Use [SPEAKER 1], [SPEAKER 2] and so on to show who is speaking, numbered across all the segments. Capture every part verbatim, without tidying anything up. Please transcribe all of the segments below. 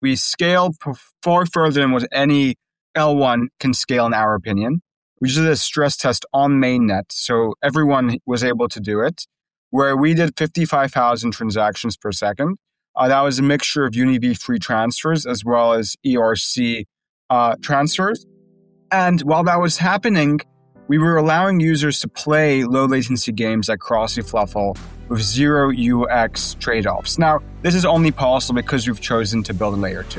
[SPEAKER 1] we scale far further than what any L one can scale in our opinion. We did a stress test on mainnet, so everyone was able to do it, where we did fifty-five thousand transactions per second. Uh, that was a mixture of UniV free transfers as well as E R C uh, transfers. And while that was happening, we were allowing users to play low latency games like Crossy Fluffle with zero U X trade-offs. Now, this is only possible because we've chosen to build a layer two.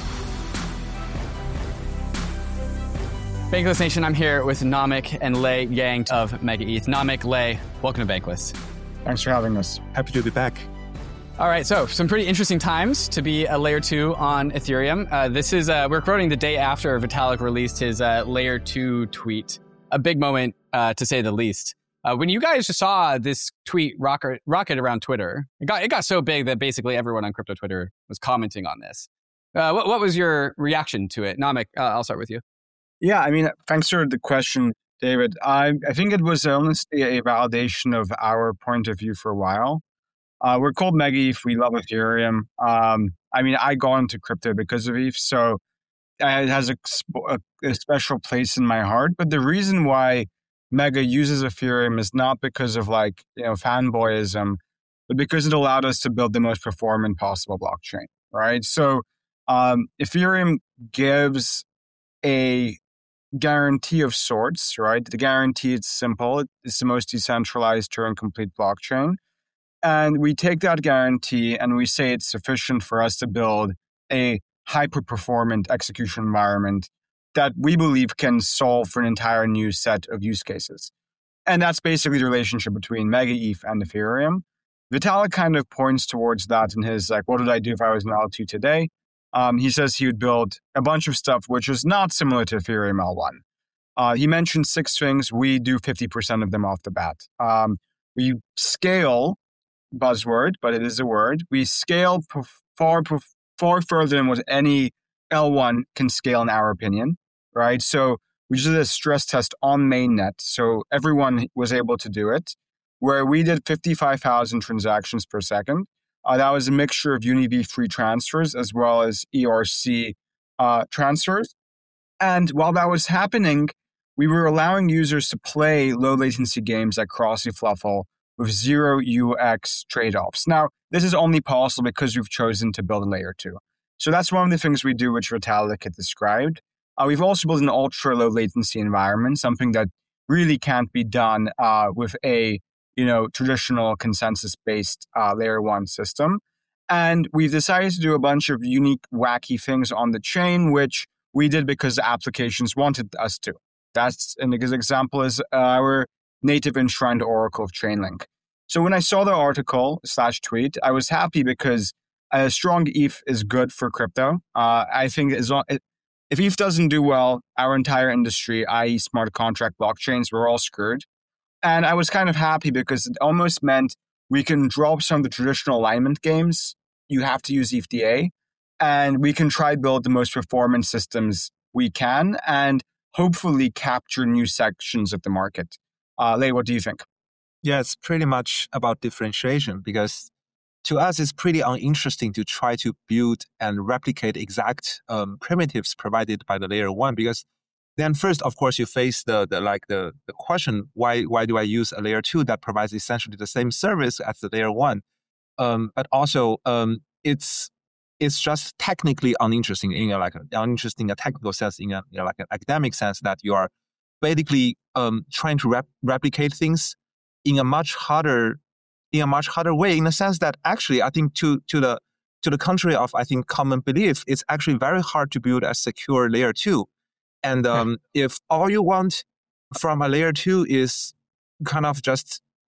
[SPEAKER 2] Bankless Nation, I'm here with Namik and Lei Yang of MegaETH. Namik, Lei, welcome to Bankless.
[SPEAKER 1] Thanks for having us.
[SPEAKER 3] Happy to be back.
[SPEAKER 2] All right, so some pretty interesting times to be a layer two on Ethereum. Uh, this is, uh, we're recording the day after Vitalik released his uh, layer two tweet. A big moment, uh, to say the least. Uh, when you guys just saw this tweet rocket, rocket around Twitter, it got it got so big that basically everyone on crypto Twitter was commenting on this. Uh, what, what was your reaction to it? Namik, uh, I'll start with you.
[SPEAKER 1] Yeah, I mean, thanks for the question, David. I, I think it was honestly a validation of our point of view for a while. Uh, we're called MegaETH. We love Ethereum. Um, I mean, I got into crypto because of E T H, so it has a, a, a special place in my heart. But the reason why Mega uses Ethereum is not because of like, you know, fanboyism, but because it allowed us to build the most performant possible blockchain, right? So um, Ethereum gives a guarantee of sorts, right? The guarantee, it's simple. It's the most decentralized Turing-complete blockchain. And we take that guarantee and we say it's sufficient for us to build a hyper-performant execution environment that we believe can solve for an entire new set of use cases. And that's basically the relationship between MegaETH and Ethereum. Vitalik kind of points towards that in his, like, what would I do if I was an L two today? Um, he says he would build a bunch of stuff which is not similar to Ethereum L one. Uh, he mentioned six things. We do fifty percent of them off the bat. Um, we scale, buzzword, but it is a word. We scale far, far further than what any L one can scale in our opinion, right? So we did a stress test on mainnet, so everyone was able to do it, where we did fifty-five thousand transactions per second. Uh, that was a mixture of UniV free transfers as well as E R C uh, transfers. And while that was happening, we were allowing users to play low latency games like Crossy Fluffle with zero U X trade-offs. Now, this is only possible because we've chosen to build a layer two. So that's one of the things we do, which Vitalik had described. Uh, we've also built an ultra low latency environment, something that really can't be done uh, with a you know traditional consensus-based uh, layer one system. And we've decided to do a bunch of unique, wacky things on the chain, which we did because the applications wanted us to. That's an example is our native enshrined Oracle of Chainlink. So when I saw the article slash tweet, I was happy because a strong E T H is good for crypto. Uh, I think as long, if E T H doesn't do well, our entire industry, that is smart contract blockchains, we're all screwed. And I was kind of happy because it almost meant we can drop some of the traditional alignment games. You have to use E T H D A. And we can try build the most performant systems we can and hopefully capture new sections of the market. Uh, Lei, what do you think?
[SPEAKER 3] Yeah, it's pretty much about differentiation because to us, it's pretty uninteresting to try to build and replicate exact um, primitives provided by the layer one because then first, of course, you face the, the like the, the question, why why do I use a layer two that provides essentially the same service as the layer one? Um, but also, um, it's it's just technically uninteresting in a, like uninteresting in a technical sense, in a you know, like an academic sense that you are basically um, trying to rep- replicate things in a much harder in a much harder way. In the sense that actually, I think to to the to the contrary of I think common belief, it's actually very hard to build a secure layer two. And um, if all you want from a layer two is kind of just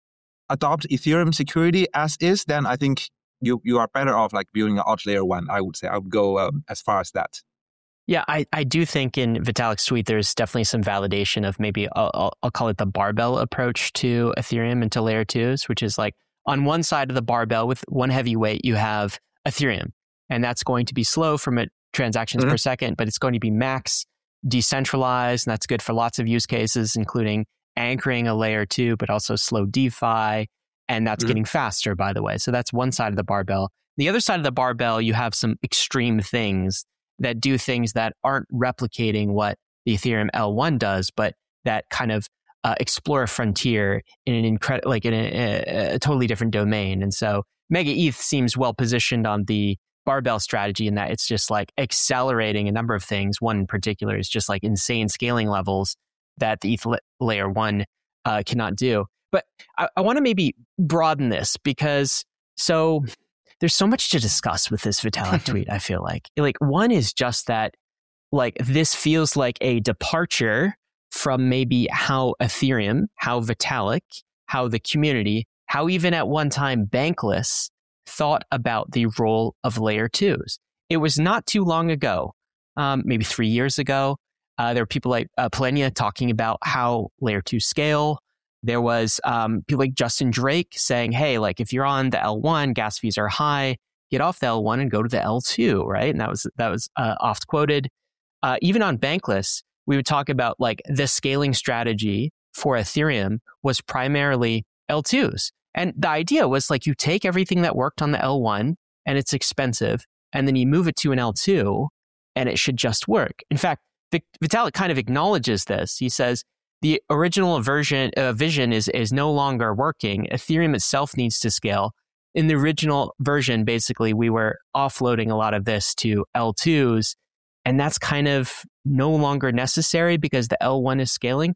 [SPEAKER 3] adopt Ethereum security as is, then I think you you are better off like building an alt layer one. I would say I would go um, as far as that.
[SPEAKER 4] Yeah, I, I do think in Vitalik's tweet, there's definitely some validation of maybe, I'll, I'll call it the barbell approach to Ethereum and to layer twos, which is like on one side of the barbell with one heavyweight, you have Ethereum. And that's going to be slow from a transactions mm-hmm. per second, but it's going to be max decentralized. And that's good for lots of use cases, including anchoring a layer two, but also slow DeFi. And that's mm-hmm. getting faster, by the way. So that's one side of the barbell. The other side of the barbell, you have some extreme things that do things that aren't replicating what the Ethereum L one does, but that kind of uh, explore a frontier in an incredible, like in a, a, a totally different domain. And so Mega E T H seems well positioned on the barbell strategy in that it's just like accelerating a number of things. One in particular is just like insane scaling levels that the E T H layer one uh, cannot do. But I, I want to maybe broaden this because so there's so much to discuss with this Vitalik tweet, I feel like. Like one is just that like this feels like a departure from maybe how Ethereum, how Vitalik, how the community, how even at one time Bankless thought about the role of layer twos. It was not too long ago, um, maybe three years ago, uh, there were people like uh, Plenia talking about how layer two scale. There was um, people like Justin Drake saying, hey, like if you're on the L one, gas fees are high, get off the L one and go to the L two, right? And that was that was uh, oft quoted. Uh, even on Bankless, we would talk about like the scaling strategy for Ethereum was primarily L twos. And the idea was like you take everything that worked on the L one and it's expensive, and then you move it to an L two and it should just work. In fact, Vitalik kind of acknowledges this. He says the original version uh, vision is is no longer working. Ethereum itself needs to scale. In the original version, basically, we were offloading a lot of this to L twos, and that's kind of no longer necessary because the L one is scaling.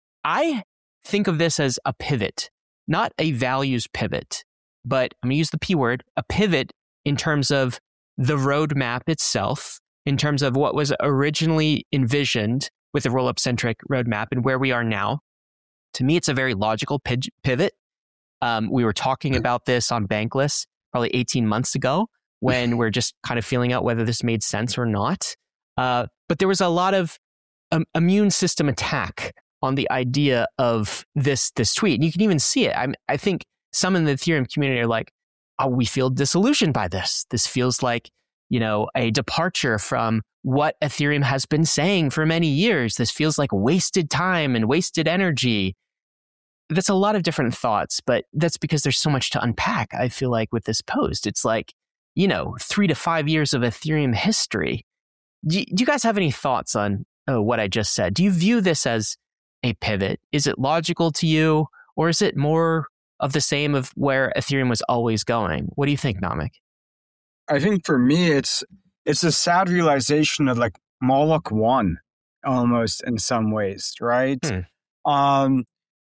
[SPEAKER 4] I think of this as a pivot. Not a values pivot, but I'm going to use the P word, a pivot in terms of the roadmap itself, in terms of what was originally envisioned with the rollup centric roadmap and where we are now. To me, it's a very logical pivot. Um, we were talking about this on Bankless probably eighteen months ago when we're just kind of feeling out whether this made sense or not. Uh, but there was a lot of um, immune system attack on the idea of this this tweet. And you can even see it. I'm, I think some in the Ethereum community are like, oh, we feel disillusioned by this. This feels like, you know, a departure from what Ethereum has been saying for many years. This feels like wasted time and wasted energy. That's a lot of different thoughts, but that's because there's so much to unpack, I feel like, with this post. It's like, you know, three to five years of Ethereum history. Do you, do you guys have any thoughts on oh, what I just said? Do you view this as a pivot? Is it logical to you, or is it more of the same of where Ethereum was always going? What do you think, Namik?
[SPEAKER 1] I think for me, it's it's a sad realization of like Moloch one, almost in some ways, right? Hmm. Um,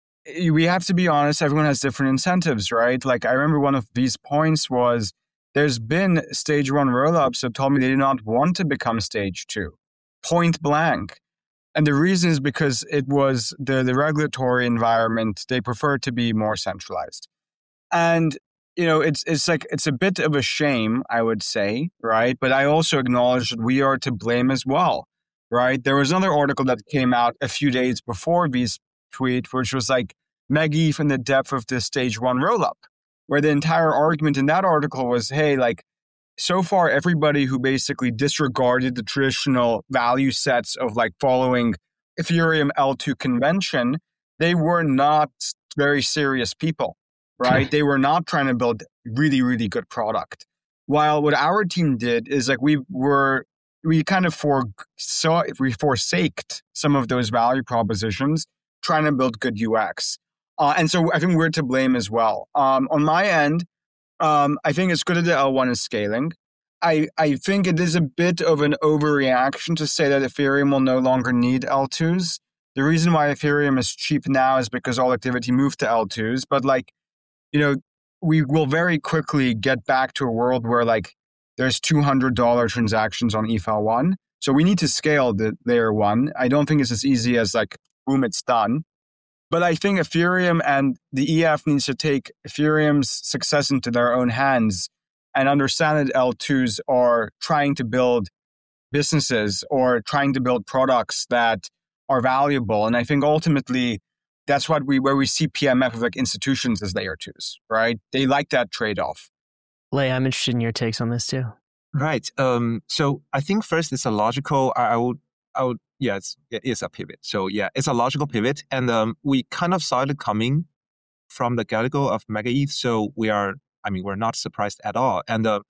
[SPEAKER 1] we have to be honest. Everyone has different incentives, right? Like I remember one of these points was there's been stage one rollups that told me they did not want to become stage two, point blank. And the reason is because it was the, the regulatory environment, they prefer to be more centralized. And, you know, it's it's like, it's a bit of a shame, I would say, right? But I also acknowledge that we are to blame as well, right? There was another article that came out a few days before V's tweet, which was like, Mega E T H in the depth of this stage one rollup, where the entire argument in that article was, hey, like, so far, everybody who basically disregarded the traditional value sets of like following Ethereum L two convention, they were not very serious people, right? They were not trying to build really, really good product. While what our team did is like we were, we kind of for, so we forsaked some of those value propositions, trying to build good U X. Uh, and so I think we're to blame as well. Um, on my end, Um, I think it's good that the L one is scaling. I, I think it is a bit of an overreaction to say that Ethereum will no longer need L twos. The reason why Ethereum is cheap now is because all activity moved to L twos. But like, you know, we will very quickly get back to a world where like there's two hundred dollars transactions on E T H L one. So we need to scale the layer one. I don't think it's as easy as like, boom, it's done. But I think Ethereum and the E F needs to take Ethereum's success into their own hands and understand that L twos are trying to build businesses or trying to build products that are valuable. And I think ultimately that's what we where we see P M F of like institutions as layer twos, right? They like that trade-off.
[SPEAKER 4] Lei, I'm interested in your takes on this too.
[SPEAKER 3] Right. Um, so I think first it's a logical, I, I would, I would, yeah, it's, it is a pivot. So yeah, it's a logical pivot. And um, we kind of saw it coming from the get-go of Mega E T H. So we are, I mean, we're not surprised at all. And uh,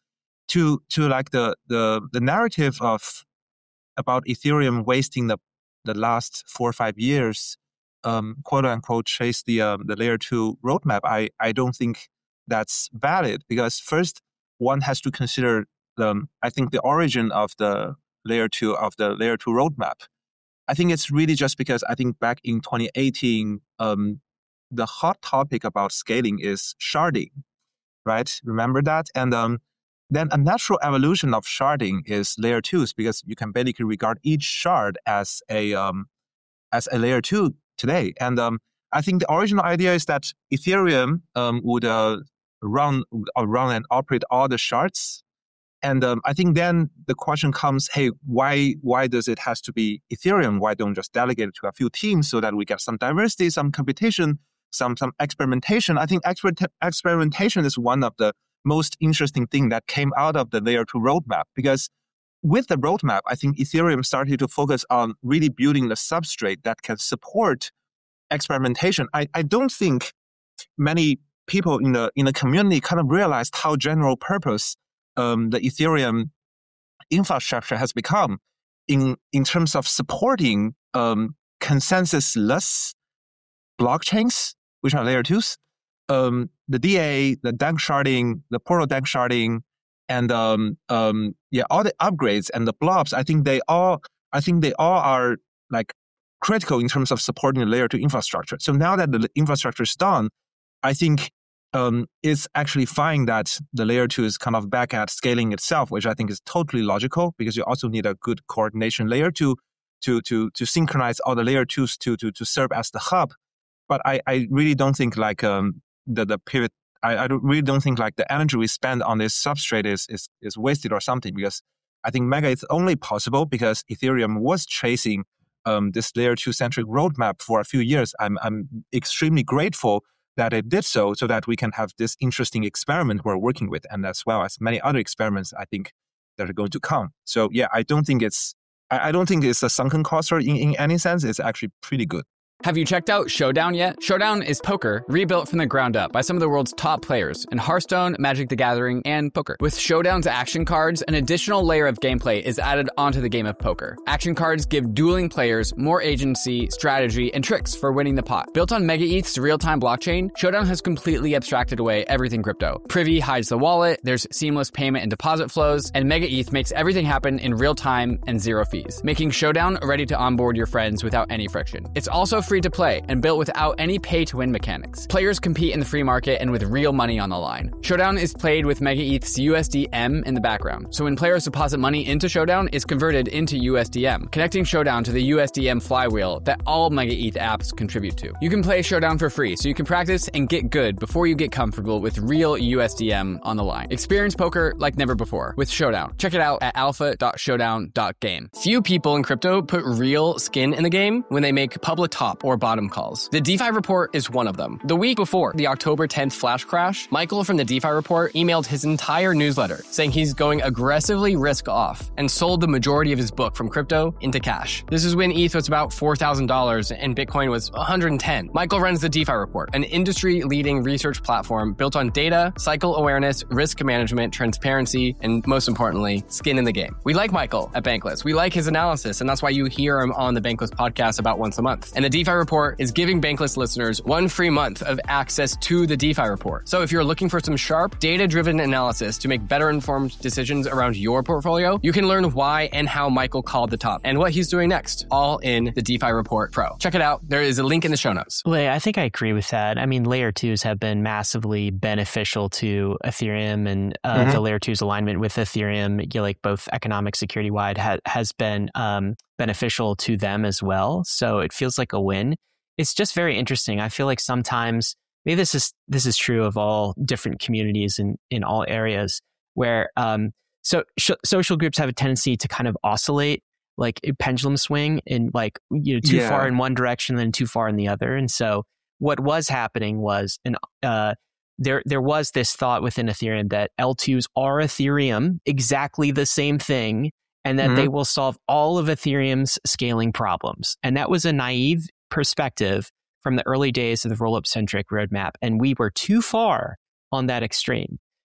[SPEAKER 3] to to like the the the narrative of about Ethereum wasting the the last four or five years, um, quote unquote, chase the um, the layer two roadmap. I I don't think that's valid, because first one has to consider the I think the origin of the layer two of the layer two roadmap. I think it's really just because I think back in twenty eighteen, um, the hot topic about scaling is sharding, right? Remember that? And um, then a natural evolution of sharding is layer twos, because you can basically regard each shard as a um, as a layer two today. And um, I think the original idea is that Ethereum um, would uh, run uh, run and operate all the shards. And um, I think then the question comes, hey, why why does it has to be Ethereum? Why don't just delegate it to a few teams so that we get some diversity, some competition, some some experimentation? I think exper- experimentation is one of the most interesting thing that came out of the layer two roadmap, because with the roadmap, I think Ethereum started to focus on really building the substrate that can support experimentation. I, I don't think many people in the in the community kind of realized how general purpose um, the Ethereum infrastructure has become in in terms of supporting um, consensus-less blockchains, which are layer twos. Um, the D A, the dank sharding, the portal dank sharding, and um, um, yeah, all the upgrades and the blobs. I think they all, I think they all are like critical in terms of supporting the layer two infrastructure. So now that the infrastructure is done, I think um, it's actually fine that the layer two is kind of back at scaling itself, which I think is totally logical, because you also need a good coordination layer to to to to synchronize all the layer twos to to to serve as the hub. But I, I really don't think like um, the the pivot. I, I don't, really don't think like the energy we spend on this substrate is is is wasted or something, because I think Mega is only possible because Ethereum was chasing um, this layer two centric roadmap for a few years. I'm I'm extremely grateful that it did so, so that we can have this interesting experiment we're working with, and as well as many other experiments I think that are going to come. So yeah, I don't think it's I, I don't think it's a sunken cost in, in any sense. It's actually pretty good.
[SPEAKER 2] Have you checked out Showdown yet? Showdown is poker rebuilt from the ground up by some of the world's top players in Hearthstone, Magic the Gathering, and poker. With Showdown's action cards, an additional layer of gameplay is added onto the game of poker. Action cards give dueling players more agency, strategy, and tricks for winning the pot. Built on MegaETH's real-time blockchain, Showdown has completely abstracted away everything crypto. Privy hides the wallet, there's seamless payment and deposit flows, and MegaETH makes everything happen in real time and zero fees, making Showdown ready to onboard your friends without any friction. It's also free to play and built without any pay-to-win mechanics. Players compete in the free market and with real money on the line. Showdown is played with MegaETH's U S D M in the background, so when players deposit money into Showdown, it's converted into U S D M, connecting Showdown to the U S D M flywheel that all MegaETH apps contribute to. You can play Showdown for free, so you can practice and get good before you get comfortable with real U S D M on the line. Experience poker like never before with Showdown. Check it out at alpha dot showdown dot game.
[SPEAKER 5] Few people in crypto put real skin in the game when they make public top or bottom calls. The DeFi Report is one of them. The week before the October tenth flash crash, Michael from the DeFi Report emailed his entire newsletter saying he's going aggressively risk off and sold the majority of his book from crypto into cash. This is when E T H was about four thousand dollars and Bitcoin was one hundred ten. Michael runs the DeFi Report, an industry-leading research platform built on data, cycle awareness, risk management, transparency, and most importantly, skin in the game. We like Michael at Bankless. We like his analysis, and that's why you hear him on the Bankless podcast about once a month. And the DeFi Report is giving Bankless listeners one free month of access to the DeFi Report. So if you're looking for some sharp, data-driven analysis to make better informed decisions around your portfolio, you can learn why and how Michael called the top and what he's doing next, all in the DeFi Report Pro. Check it out. There is a link in the show notes.
[SPEAKER 4] Lei, I think I agree with that. I mean, layer twos have been massively beneficial to Ethereum, and uh, mm-hmm. the layer two's alignment with Ethereum, you know, like both economic security wide, ha- has been um, beneficial to them as well. So it feels like a win. It's just very interesting. I feel like sometimes, maybe this is this is true of all different communities in, in all areas, where um, so sh- social groups have a tendency to kind of oscillate, like a pendulum swing, in like you know too yeah. far in one direction, then too far in the other. And so what was happening was, an uh, there there was this thought within Ethereum that L twos are Ethereum, exactly the same thing, and that mm-hmm. they will solve all of Ethereum's scaling problems. And that was a naive perspective from the early days of the rollup centric roadmap, and we were too far on that extreme.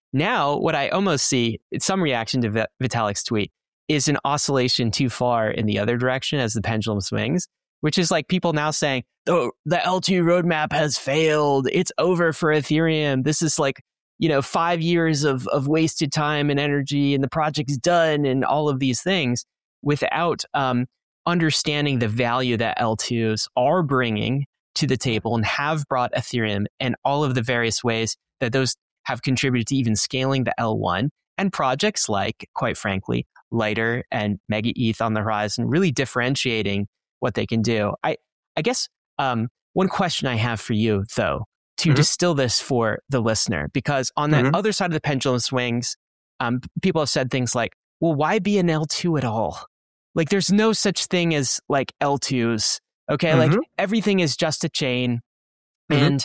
[SPEAKER 4] Now, what I almost see, some reaction to Vitalik's tweet, is an oscillation too far in the other direction as the pendulum swings, which is like people now saying, oh, the L two roadmap has failed. It's over for Ethereum. This is like, you know, five years of, of wasted time and energy, and the project's done, and all of these things, without um, understanding the value that L twos are bringing to the table and have brought Ethereum, and all of the various ways that those have contributed to even scaling the L one, and projects like, quite frankly, Lighter and Mega E T H on the horizon, really differentiating what they can do. I, I guess um, one question I have for you, though, to mm-hmm. distill this for the listener, because on that mm-hmm. other side of the pendulum swings, um, people have said things like, well, why be an L two at all? Like, there's no such thing as like L twos. Okay, mm-hmm. like everything is just a chain. Mm-hmm. And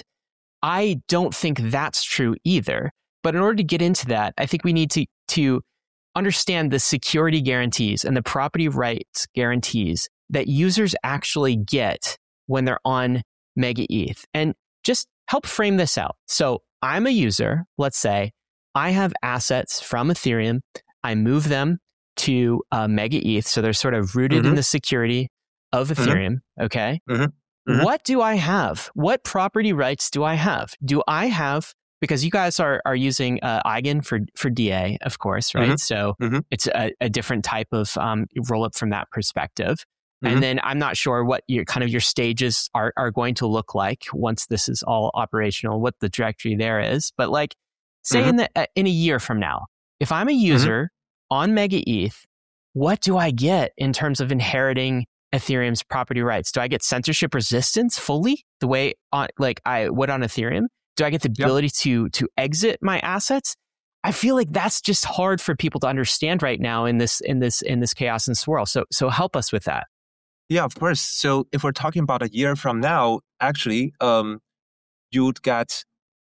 [SPEAKER 4] I don't think that's true either. But in order to get into that, I think we need to, to understand the security guarantees and the property rights guarantees that users actually get when they're on Mega E T H. And just help frame this out. So I'm a user, let's say, I have assets from Ethereum. I move them to uh, Mega E T H. So they're sort of rooted mm-hmm. in the security of Ethereum. Mm-hmm. Okay. Mm-hmm. Mm-hmm. What do I have? What property rights do I have? Do I have, because you guys are are using uh, Eigen for, for D A, of course, right? Mm-hmm. So mm-hmm. it's a, a different type of um, roll up from that perspective. Mm-hmm. And then I'm not sure what your kind of your stages are, are going to look like once this is all operational, what the trajectory there is. But like, say mm-hmm. in the uh, in a year from now, if I'm a user mm-hmm. on Mega E T H, what do I get in terms of inheriting Ethereum's property rights? Do I get censorship resistance fully, the way on, like I would on Ethereum? Do I get the ability yep. to to exit my assets? I feel like that's just hard for people to understand right now in this in this in this chaos and swirl. So so help us with that.
[SPEAKER 3] Yeah, of course. So if we're talking about a year from now, actually, um, you would get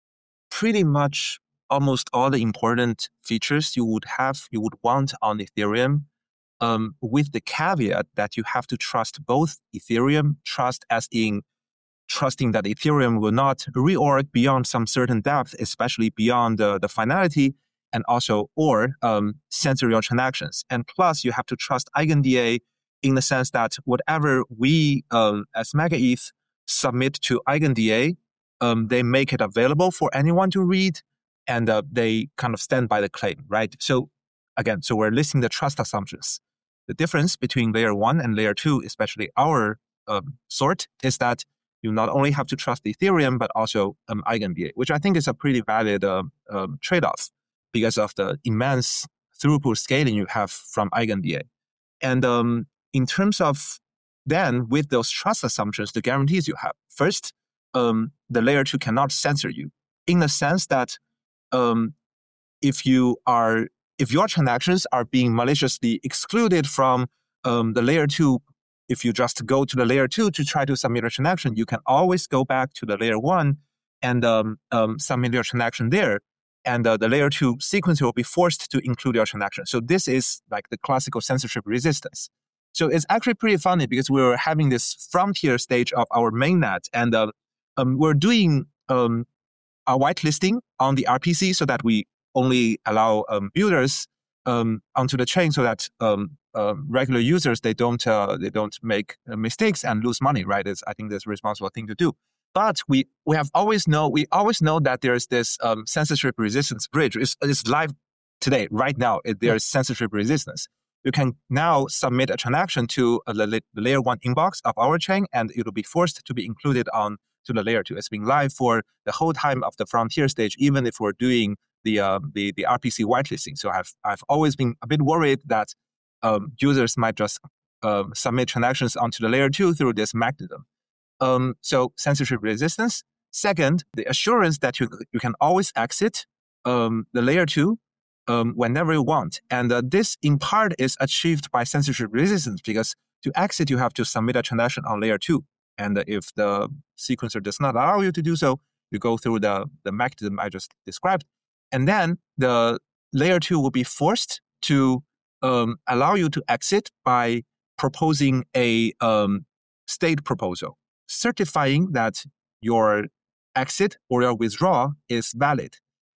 [SPEAKER 3] pretty much almost all the important features you would have, you would want on Ethereum, um, with the caveat that you have to trust both Ethereum, trust as in trusting that Ethereum will not reorg beyond some certain depth, especially beyond the, the finality, and also, or um, censor your transactions. And plus, you have to trust EigenDA in the sense that whatever we, um, as Mega E T H, submit to EigenDA, um, they make it available for anyone to read, and uh, they kind of stand by the claim, right? So again, so we're listing the trust assumptions. The difference between layer one and layer two, especially our um, sort, is that you not only have to trust Ethereum, but also um, EigenDA, which I think is a pretty valid uh, um, trade-off because of the immense throughput scaling you have from EigenDA. And um, in terms of then, with those trust assumptions, the guarantees you have, first, um, the layer two cannot censor you in the sense that um, if you are, if your transactions are being maliciously excluded from um, the layer two, if you just go to the layer two to try to submit a transaction, you can always go back to the layer one and um, um, submit your transaction there. And uh, the layer two sequencer will be forced to include your transaction. So this is like the classical censorship resistance. So it's actually pretty funny because we were having this frontier stage of our mainnet, and uh, um, we're doing um, a whitelisting on the R P C so that we only allow um, builders um, onto the chain so that um, uh, regular users, they don't uh, they don't make uh, mistakes and lose money, right? It's, I think that's a responsible thing to do. But we we have always know we always know that there's this um, censorship resistance bridge. It's, it's live today, right now. It, there's censorship resistance. You can now submit a transaction to a, the layer one inbox of our chain, and it will be forced to be included on to the layer two. It's been live for the whole time of the frontier stage, even if we're doing the uh, the, the R P C whitelisting. So I've I've always been a bit worried that um, users might just uh, submit transactions onto the layer two through this mechanism. Um, so censorship resistance. Second, the assurance that you you can always exit um, the layer two um, whenever you want. And uh, this in part is achieved by censorship resistance because to exit, you have to submit a transaction on layer two. And uh, if the sequencer does not allow you to do so, you go through the, the mechanism I just described. And then the layer two will be forced to um, allow you to exit by proposing a um, state proposal, certifying that your exit or your withdrawal is valid.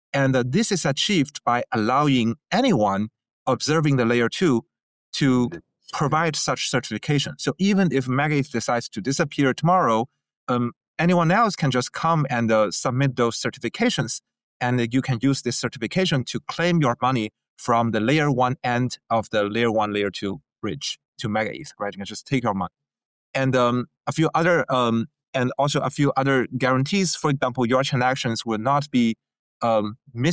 [SPEAKER 3] And uh, this is achieved by allowing anyone observing the layer two to provide such certification. So even if MegaETH decides to disappear tomorrow, um, anyone else can just come and uh, submit those certifications. And uh, you can use this certification to claim your money from the layer one end of the layer one, layer two bridge to MegaETH, right? You can just take your money. And um, a few other, um, and also a few other guarantees. For example, your transactions will not be um,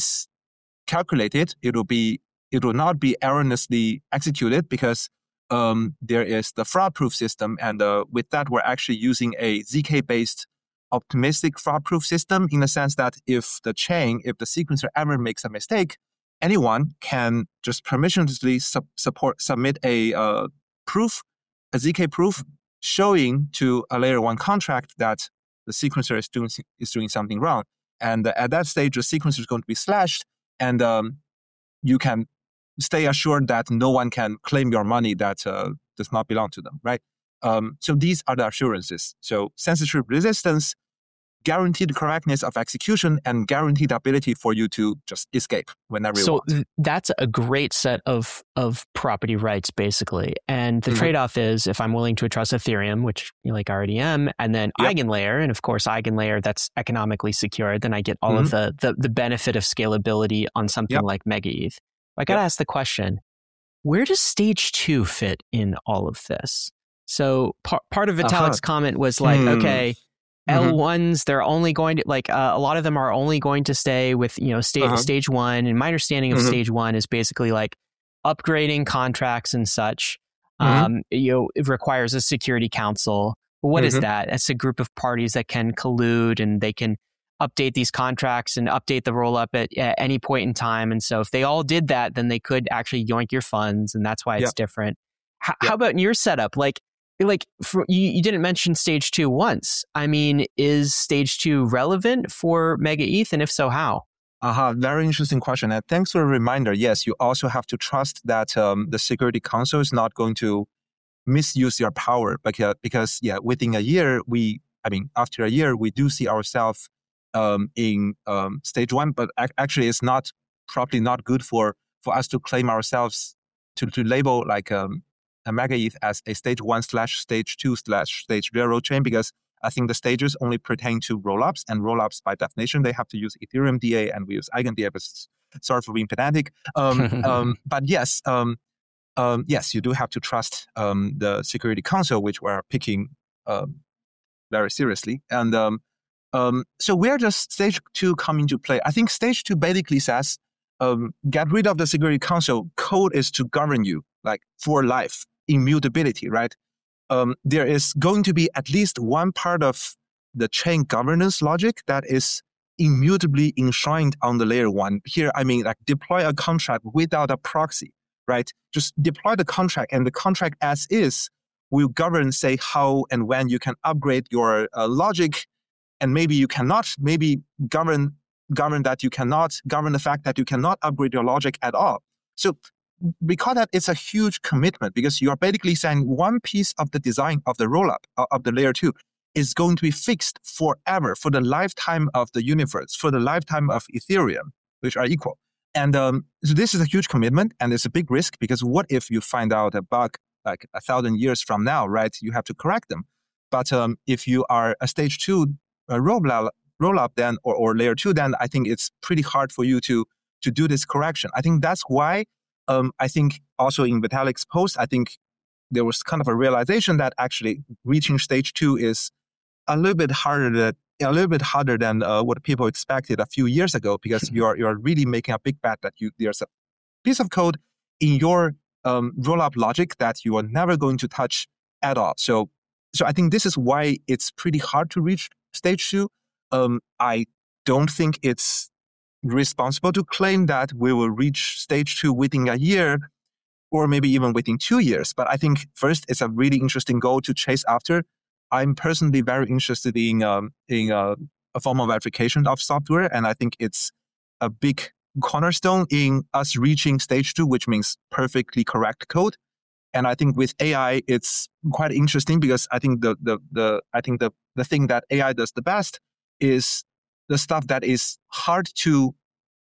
[SPEAKER 3] miscalculated. It will be, it will not be erroneously executed because um, there is the fraud-proof system. And uh, with that, we're actually using a Z K-based optimistic fraud-proof system in the sense that if the chain, if the sequencer ever makes a mistake, anyone can just permissionlessly sub- support submit a uh, proof, a Z K proof, showing to a layer one contract that the sequencer is doing is doing something wrong. And uh, at that stage, the sequencer is going to be slashed, and um, you can stay assured that no one can claim your money that uh, does not belong to them, right? Um, so these are the assurances. So censorship resistance, guaranteed correctness of execution, and guaranteed ability for you to just escape whenever you
[SPEAKER 4] so
[SPEAKER 3] want.
[SPEAKER 4] So th- that's a great set of of property rights, basically. And the mm-hmm. trade-off is if I'm willing to trust Ethereum, which you know, like I already am, and then yep. EigenLayer, and of course EigenLayer that's economically secure, then I get all mm-hmm. of the, the the benefit of scalability on something yep. like MegaETH. I got to yep. ask the question, where does stage two fit in all of this? So par- part of Vitalik's uh-huh. comment was like, hmm. okay, L ones, they're only going to, like, uh, a lot of them are only going to stay with, you know, sta- uh-huh. stage one. And my understanding of mm-hmm. stage one is basically like upgrading contracts and such. Mm-hmm. Um, you know, it requires a security council. What mm-hmm. is that? It's a group of parties that can collude and they can update these contracts and update the roll up at, at any point in time. And so if they all did that, then they could actually yoink your funds. And that's why it's yep. different. H- yep. How about in your setup? Like, Like for, you, you didn't mention stage two once. I mean, is stage two relevant for MegaETH, and if so, how?
[SPEAKER 3] Aha, uh-huh. Very interesting question. And thanks for the reminder. Yes, you also have to trust that um, the Security Council is not going to misuse your power because, because, yeah, within a year, we, I mean, after a year, we do see ourselves um, in um, stage one, but ac- actually, it's not probably not good for for us to claim ourselves to to label like. Um, a MegaETH as a stage one slash stage two slash stage zero chain because I think the stages only pertain to rollups, and rollups by definition they have to use Ethereum D A and we use EigenDA. But sorry for being pedantic. Um, um, but yes, um, um, yes, you do have to trust um, the Security Council, which we're picking um, very seriously. And um, um, so where does stage two come into play? I think stage two basically says um, get rid of the Security Council. Code is to govern you, like for life. Immutability, right? Um, there is going to be at least one part of the chain governance logic that is immutably enshrined on the layer one. Here, I mean, like deploy a contract without a proxy, right? Just deploy the contract, and the contract as is will govern, say, how and when you can upgrade your uh, logic, and maybe you cannot, maybe govern govern that you cannot, govern the fact that you cannot upgrade your logic at all. So because that it's a huge commitment because you are basically saying one piece of the design of the rollup of the layer two is going to be fixed forever for the lifetime of the universe, for the lifetime of Ethereum, which are equal. And um, so this is a huge commitment and it's a big risk because what if you find out a bug like a thousand years from now, right? You have to correct them. But um, if you are a stage two uh, rollup, rollup then or, or layer two, then I think it's pretty hard for you to to do this correction. I think that's why Um, I think also in Vitalik's post, I think there was kind of a realization that actually reaching stage two is a little bit harder than a little bit harder than uh, what people expected a few years ago because you're you're really making a big bet that you there's a piece of code in your um, rollup logic that you are never going to touch at all. So so I think this is why it's pretty hard to reach stage two. Um, I don't think it's responsible to claim that we will reach stage two within a year or maybe even within two years. But I think first, it's a really interesting goal to chase after. I'm personally very interested in um, in uh, a form of verification of software, and I think it's a big cornerstone in us reaching stage two, which means perfectly correct code. And I think with A I, it's quite interesting because I think the the the I think the the thing that A I does the best is the stuff that is hard to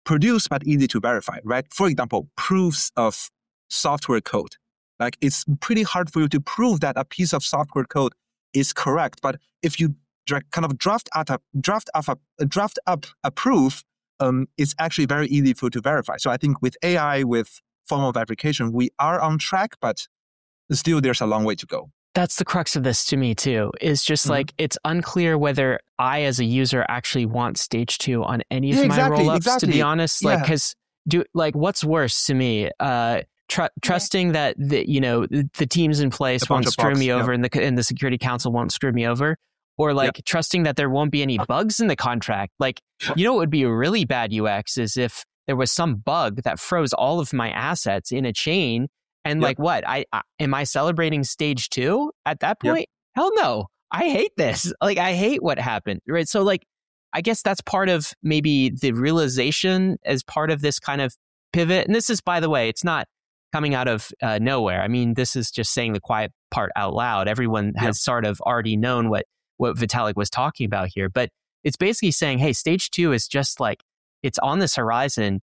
[SPEAKER 3] produced but easy to verify, right? For example, proofs of software code. Like it's pretty hard for you to prove that a piece of software code is correct. But if you dra- kind of draft out a draft up a draft up a proof, um, it's actually very easy for you to verify. So I think with A I, with formal verification, we are on track, but still there's a long way to go.
[SPEAKER 4] That's the crux of this to me too, is just
[SPEAKER 3] Mm-hmm.
[SPEAKER 4] like, it's unclear whether I as a user actually want stage two on any of
[SPEAKER 3] Yeah,
[SPEAKER 4] my
[SPEAKER 3] exactly,
[SPEAKER 4] rollups,
[SPEAKER 3] exactly.
[SPEAKER 4] to be honest. Like,
[SPEAKER 3] Yeah.
[SPEAKER 4] cause do, like, what's worse to me, uh, tr- trusting that the, you know, the teams in place
[SPEAKER 3] A bunch
[SPEAKER 4] won't
[SPEAKER 3] of
[SPEAKER 4] screw
[SPEAKER 3] bugs,
[SPEAKER 4] me
[SPEAKER 3] yeah.
[SPEAKER 4] over and the, and the security council won't screw me over, or like trusting that there won't be any bugs in the contract. Like, you know, what would be a really bad U X is if there was some bug that froze all of my assets in a chain. And
[SPEAKER 3] Yep.
[SPEAKER 4] like, what? I, I am I celebrating stage two at that
[SPEAKER 3] Yep.
[SPEAKER 4] point? Hell no. I hate this. Like, I hate what happened. Right. So like, I guess that's part of maybe the realization as part of this kind of pivot. And this is, by the way, it's not coming out of uh, nowhere. I mean, this is just saying the quiet part out loud. Everyone has
[SPEAKER 3] Yep.
[SPEAKER 4] sort of already known what, what Vitalik was talking about here, but it's basically saying, hey, stage two is just like, it's on this horizon.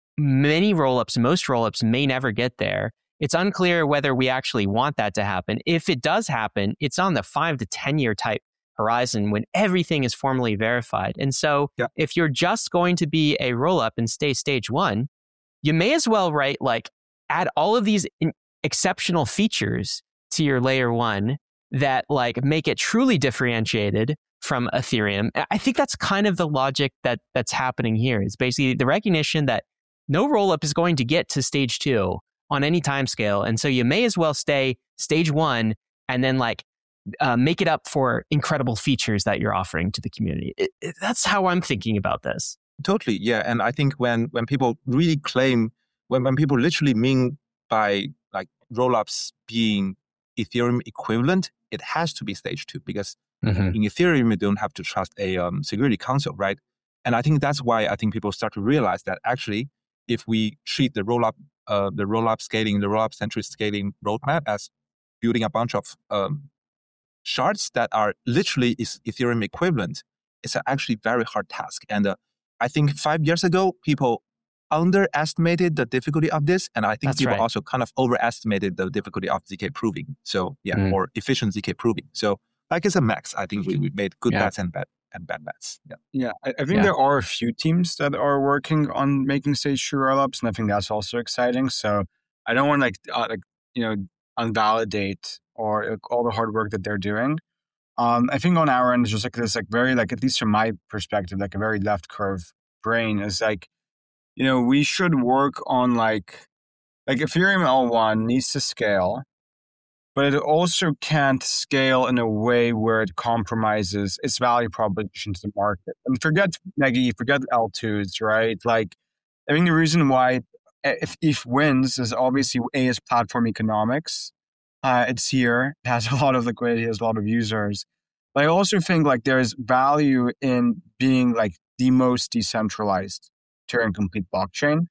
[SPEAKER 4] Many rollups, most rollups may never get there. It's unclear whether we actually want that to happen. If it does happen, it's on the five to ten year type horizon when everything is formally verified. And so
[SPEAKER 3] Yeah.
[SPEAKER 4] if you're just going to be a rollup and stay stage one, you may as well write like add all of these in- exceptional features to your layer one that like make it truly differentiated from Ethereum. I think that's kind of the logic that that's happening here. It's basically the recognition that no rollup is going to get to stage two on any time scale. And so you may as well stay stage one and then like uh, make it up for incredible features that you're offering to the community. It, it, that's how I'm thinking about this.
[SPEAKER 3] Totally, yeah. And I think when when people really claim, when, when people literally mean by like rollups being Ethereum equivalent, it has to be stage two because
[SPEAKER 5] Mm-hmm.
[SPEAKER 3] in Ethereum, you don't have to trust a um, security council, right? And I think that's why I think people start to realize that actually, if we treat the rollup, uh, the rollup scaling, the rollup centric scaling roadmap as building a bunch of um, shards that are literally is Ethereum equivalent, it's an actually very hard task. And uh, I think five years ago, people underestimated the difficulty of this, and I think
[SPEAKER 4] That's
[SPEAKER 3] people
[SPEAKER 4] right.
[SPEAKER 3] also kind of overestimated the difficulty of Z K proving. So yeah,
[SPEAKER 5] Mm.
[SPEAKER 3] or efficient Z K proving. So like it's a max. I think we, we made good
[SPEAKER 5] Yeah.
[SPEAKER 3] bets and bad and bad bets. Yeah.
[SPEAKER 1] Yeah, I, I think
[SPEAKER 5] Yeah.
[SPEAKER 1] there are a few teams that are working on making stage two rollups, and I think that's also exciting. So I don't want to like uh, like you know unvalidate or like, all the hard work that they're doing. Um, I think on our end, it's just like this, like very like at least from my perspective, like a very left curve brain is like, you know, we should work on like like Ethereum L one needs to scale, but it also can't scale in a way where it compromises its value proposition to the market. And forget Negi, forget L twos, right? Like, I think the reason why if E T H wins is obviously A is platform economics. Uh, it's here, it has a lot of liquidity, it has a lot of users. But I also think like there's value in being like the most decentralized Turing complete blockchain.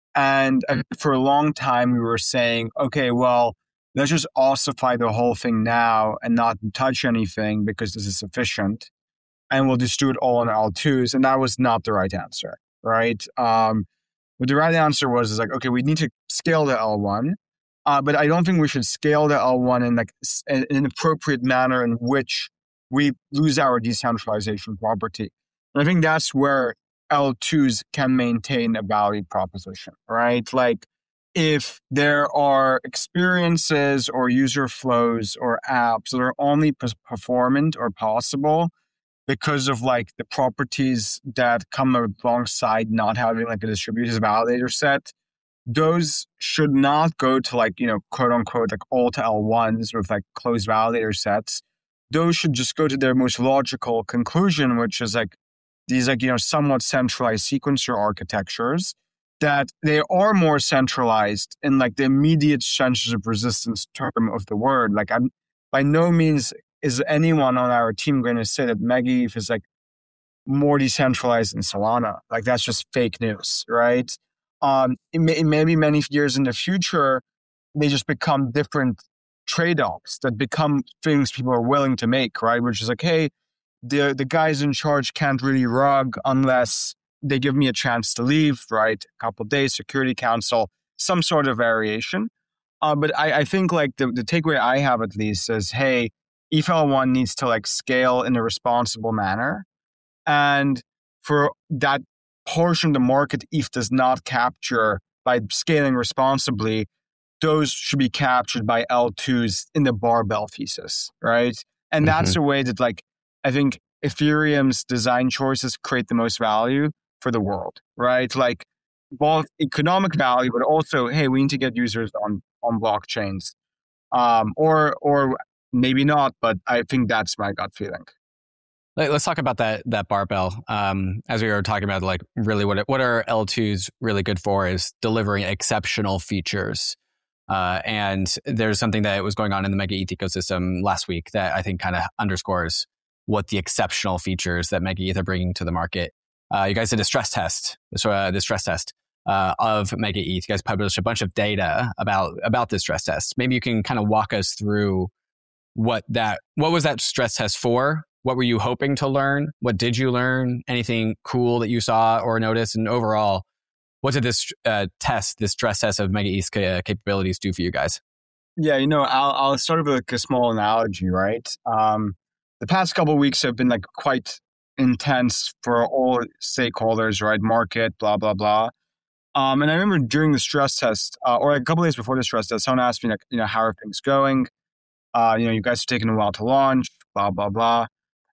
[SPEAKER 1] And uh, for a long time, we were saying, okay, well, let's just ossify the whole thing now and not touch anything because this is sufficient. And we'll just do it all in L twos. And that was not the right answer, right? Um, but the right answer was is like, okay, we need to scale the L one. Uh, but I don't think we should scale the L one in like in an appropriate manner in which we lose our decentralization property. And I think that's where L twos can maintain a value proposition, right? Like if there are experiences or user flows or apps that are only performant or possible because of like the properties that come alongside not having like a distributed validator set, those should not go to like, you know, quote unquote, like all to L ones with like closed validator sets. Those should just go to their most logical conclusion, which is like these like, you know, somewhat centralized sequencer architectures that they are more centralized in like the immediate censorship resistance term of the word. Like I'm by no means is anyone on our team going to say that Mega is like more decentralized than Solana. Like that's just fake news, right? Um, it may, it may be many years in the future, they just become different trade-offs that become things people are willing to make, right? Which is like, hey, the the guys in charge can't really rug unless they give me a chance to leave, right? A couple of days, Security Council, some sort of variation. Uh, but I, I think like the, the takeaway I have at least is, hey, E T H L one needs to like scale in a responsible manner. And for that portion of the market E T H does not capture by scaling responsibly, those should be captured by L twos in the barbell thesis, right? And mm-hmm. that's a way that like, I think Ethereum's design choices create the most value for the world, right? Like both economic value, but also, hey, we need to get users on, on blockchains. Um, or, or maybe not, but I think that's my gut feeling.
[SPEAKER 2] Let's talk about that that barbell. Um, as we were talking about, like really what it, what are L twos really good for is delivering exceptional features. Uh, and there's something that was going on in the Mega E T H ecosystem last week that I think kind of underscores what the exceptional features that Mega E T H are bringing to the market. Uh, you guys did a stress test, so uh, the stress test uh, of Mega E T H. You guys published a bunch of data about about this stress test. Maybe you can kind of walk us through what that what was that stress test for? What were you hoping to learn? What did you learn? Anything cool that you saw or noticed? And overall, what did this uh, test, this stress test of Mega E T H's ca- capabilities do for you guys?
[SPEAKER 1] Yeah, you know, I'll, I'll start with like a small analogy, right? Um, the past couple of weeks have been like quite intense for all stakeholders, right? Market, blah, blah, blah. Um, and I remember during the stress test, uh, or like a couple of days before the stress test, someone asked me, like, you know, how are things going? Uh, you know, you guys are taking a while to launch, blah, blah, blah.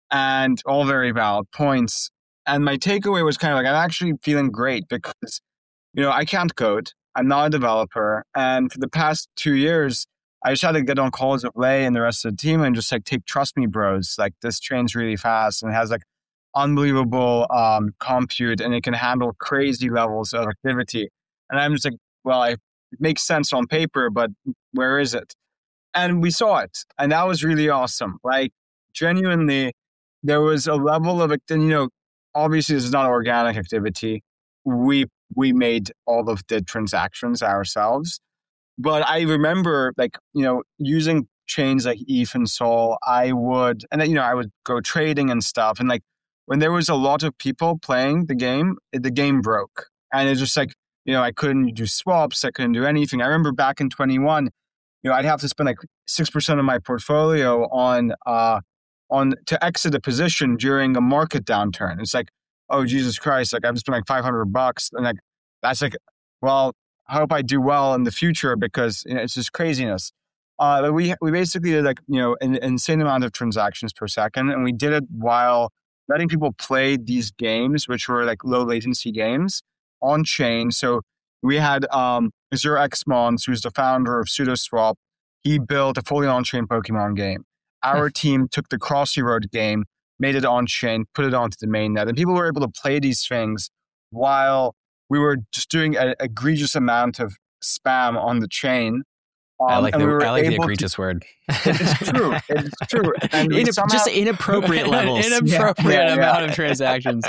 [SPEAKER 1] And all very valid points. And my takeaway was kind of like, I'm actually feeling great because, you know, I can't code. I'm not a developer. And for the past two years, I just had to get on calls with Lei and the rest of the team and just like, take, trust me, bros. Like this trains really fast and has like unbelievable um, compute and it can handle crazy levels of activity. And I'm just like, well, I, it makes sense on paper, but where is it? And we saw it. And that was really awesome. Like genuinely, there was a level of, you know, obviously this is not organic activity. We we made all of the transactions ourselves. But I remember like, you know, using chains like E T H and Sol, I would, and then, you know, I would go trading and stuff. And like when there was a lot of people playing the game, the game broke. And it's just like, you know, I couldn't do swaps. I couldn't do anything. I remember back in twenty-one, you know, I'd have to spend like six percent of my portfolio on, uh, on to exit a position during a market downturn. It's like, oh, Jesus Christ, like I've spent like five hundred bucks. And like, that's like, well, I hope I do well in the future because, you know, it's just craziness. Uh, but we, we basically did like, you know, an, an insane amount of transactions per second. And we did it while letting people play these games, which were like low latency games on chain. So we had um, Azure X Mons, who's the founder of SudoSwap. He built a fully on-chain Pokemon game. Our team took the Crossy Road game, made it on-chain, put it onto the mainnet. And people were able to play these things while we were just doing an egregious amount of spam on the chain. Um,
[SPEAKER 2] I like, the,
[SPEAKER 1] we
[SPEAKER 2] I like the egregious
[SPEAKER 1] to,
[SPEAKER 2] word.
[SPEAKER 1] It's true. It's true. And
[SPEAKER 4] In,
[SPEAKER 1] somehow,
[SPEAKER 4] just inappropriate levels.
[SPEAKER 2] Inappropriate
[SPEAKER 1] yeah, yeah,
[SPEAKER 2] amount
[SPEAKER 1] yeah.
[SPEAKER 2] of transactions.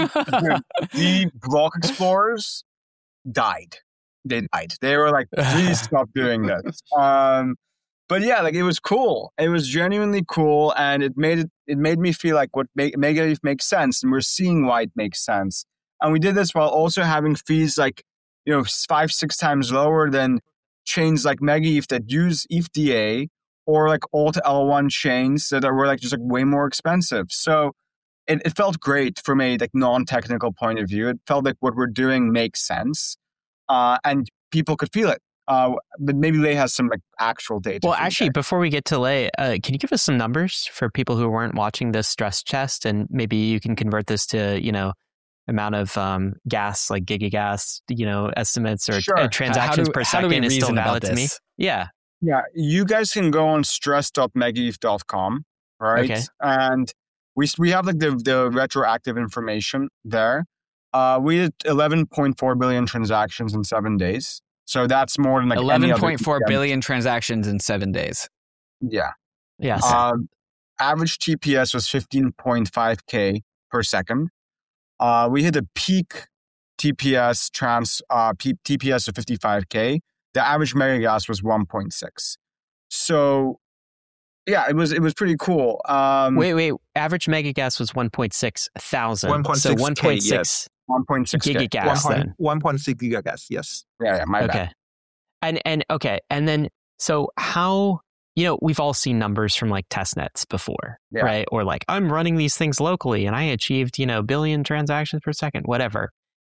[SPEAKER 1] The block explorers died. They died. They were like, please stop doing this. Um, But yeah, like it was cool. It was genuinely cool, and it made it. It made me feel like what make, Mega E T H makes sense, and we're seeing why it makes sense. And we did this while also having fees like, you know, five six times lower than chains like Mega E T H that use E T H D A or like alt L one chains that were like just like way more expensive. So it, it felt great from a like non-technical point of view. It felt like what we're doing makes sense, uh, and people could feel it. Uh, but maybe Lei has some like actual data.
[SPEAKER 4] Well, actually, before we get to Lei, uh, can you give us some numbers for people who weren't watching this stress test, and maybe you can convert this to, you know, amount of um, gas, like gigagas, you know, estimates or
[SPEAKER 1] Sure.
[SPEAKER 4] uh, transactions
[SPEAKER 2] do,
[SPEAKER 4] per
[SPEAKER 2] how do
[SPEAKER 4] second
[SPEAKER 2] we
[SPEAKER 4] is still
[SPEAKER 2] reason
[SPEAKER 4] valid
[SPEAKER 2] about
[SPEAKER 4] to me?
[SPEAKER 2] this?
[SPEAKER 4] Yeah.
[SPEAKER 1] Yeah, you guys can go on stress dot mega E T H dot com, right?
[SPEAKER 4] Okay.
[SPEAKER 1] And we we have like the the retroactive information there. Uh, we did eleven point four billion transactions in seven days. So that's more than like
[SPEAKER 2] eleven
[SPEAKER 1] any
[SPEAKER 2] point four
[SPEAKER 1] other
[SPEAKER 2] billion transactions in seven days.
[SPEAKER 1] Yeah.
[SPEAKER 4] Yes.
[SPEAKER 1] Um, average T P S was fifteen point five K per second. Uh, we hit a peak T P S trans uh, P- T P S of fifty-five K. The average megagas was one point six. So yeah, it was it was pretty cool. Um,
[SPEAKER 4] wait, wait. Average megagas was one point six thousand.
[SPEAKER 3] one point six
[SPEAKER 4] So one point six
[SPEAKER 1] one point six
[SPEAKER 4] gigagas then.
[SPEAKER 3] one point six gigagas, yes.
[SPEAKER 1] Yeah, yeah, my
[SPEAKER 4] okay.
[SPEAKER 1] bad.
[SPEAKER 4] And and okay, and then so how, you know, we've all seen numbers from like test nets before,
[SPEAKER 1] Yeah.
[SPEAKER 4] right? Or like, I'm running these things locally and I achieved, you know, billion transactions per second, whatever.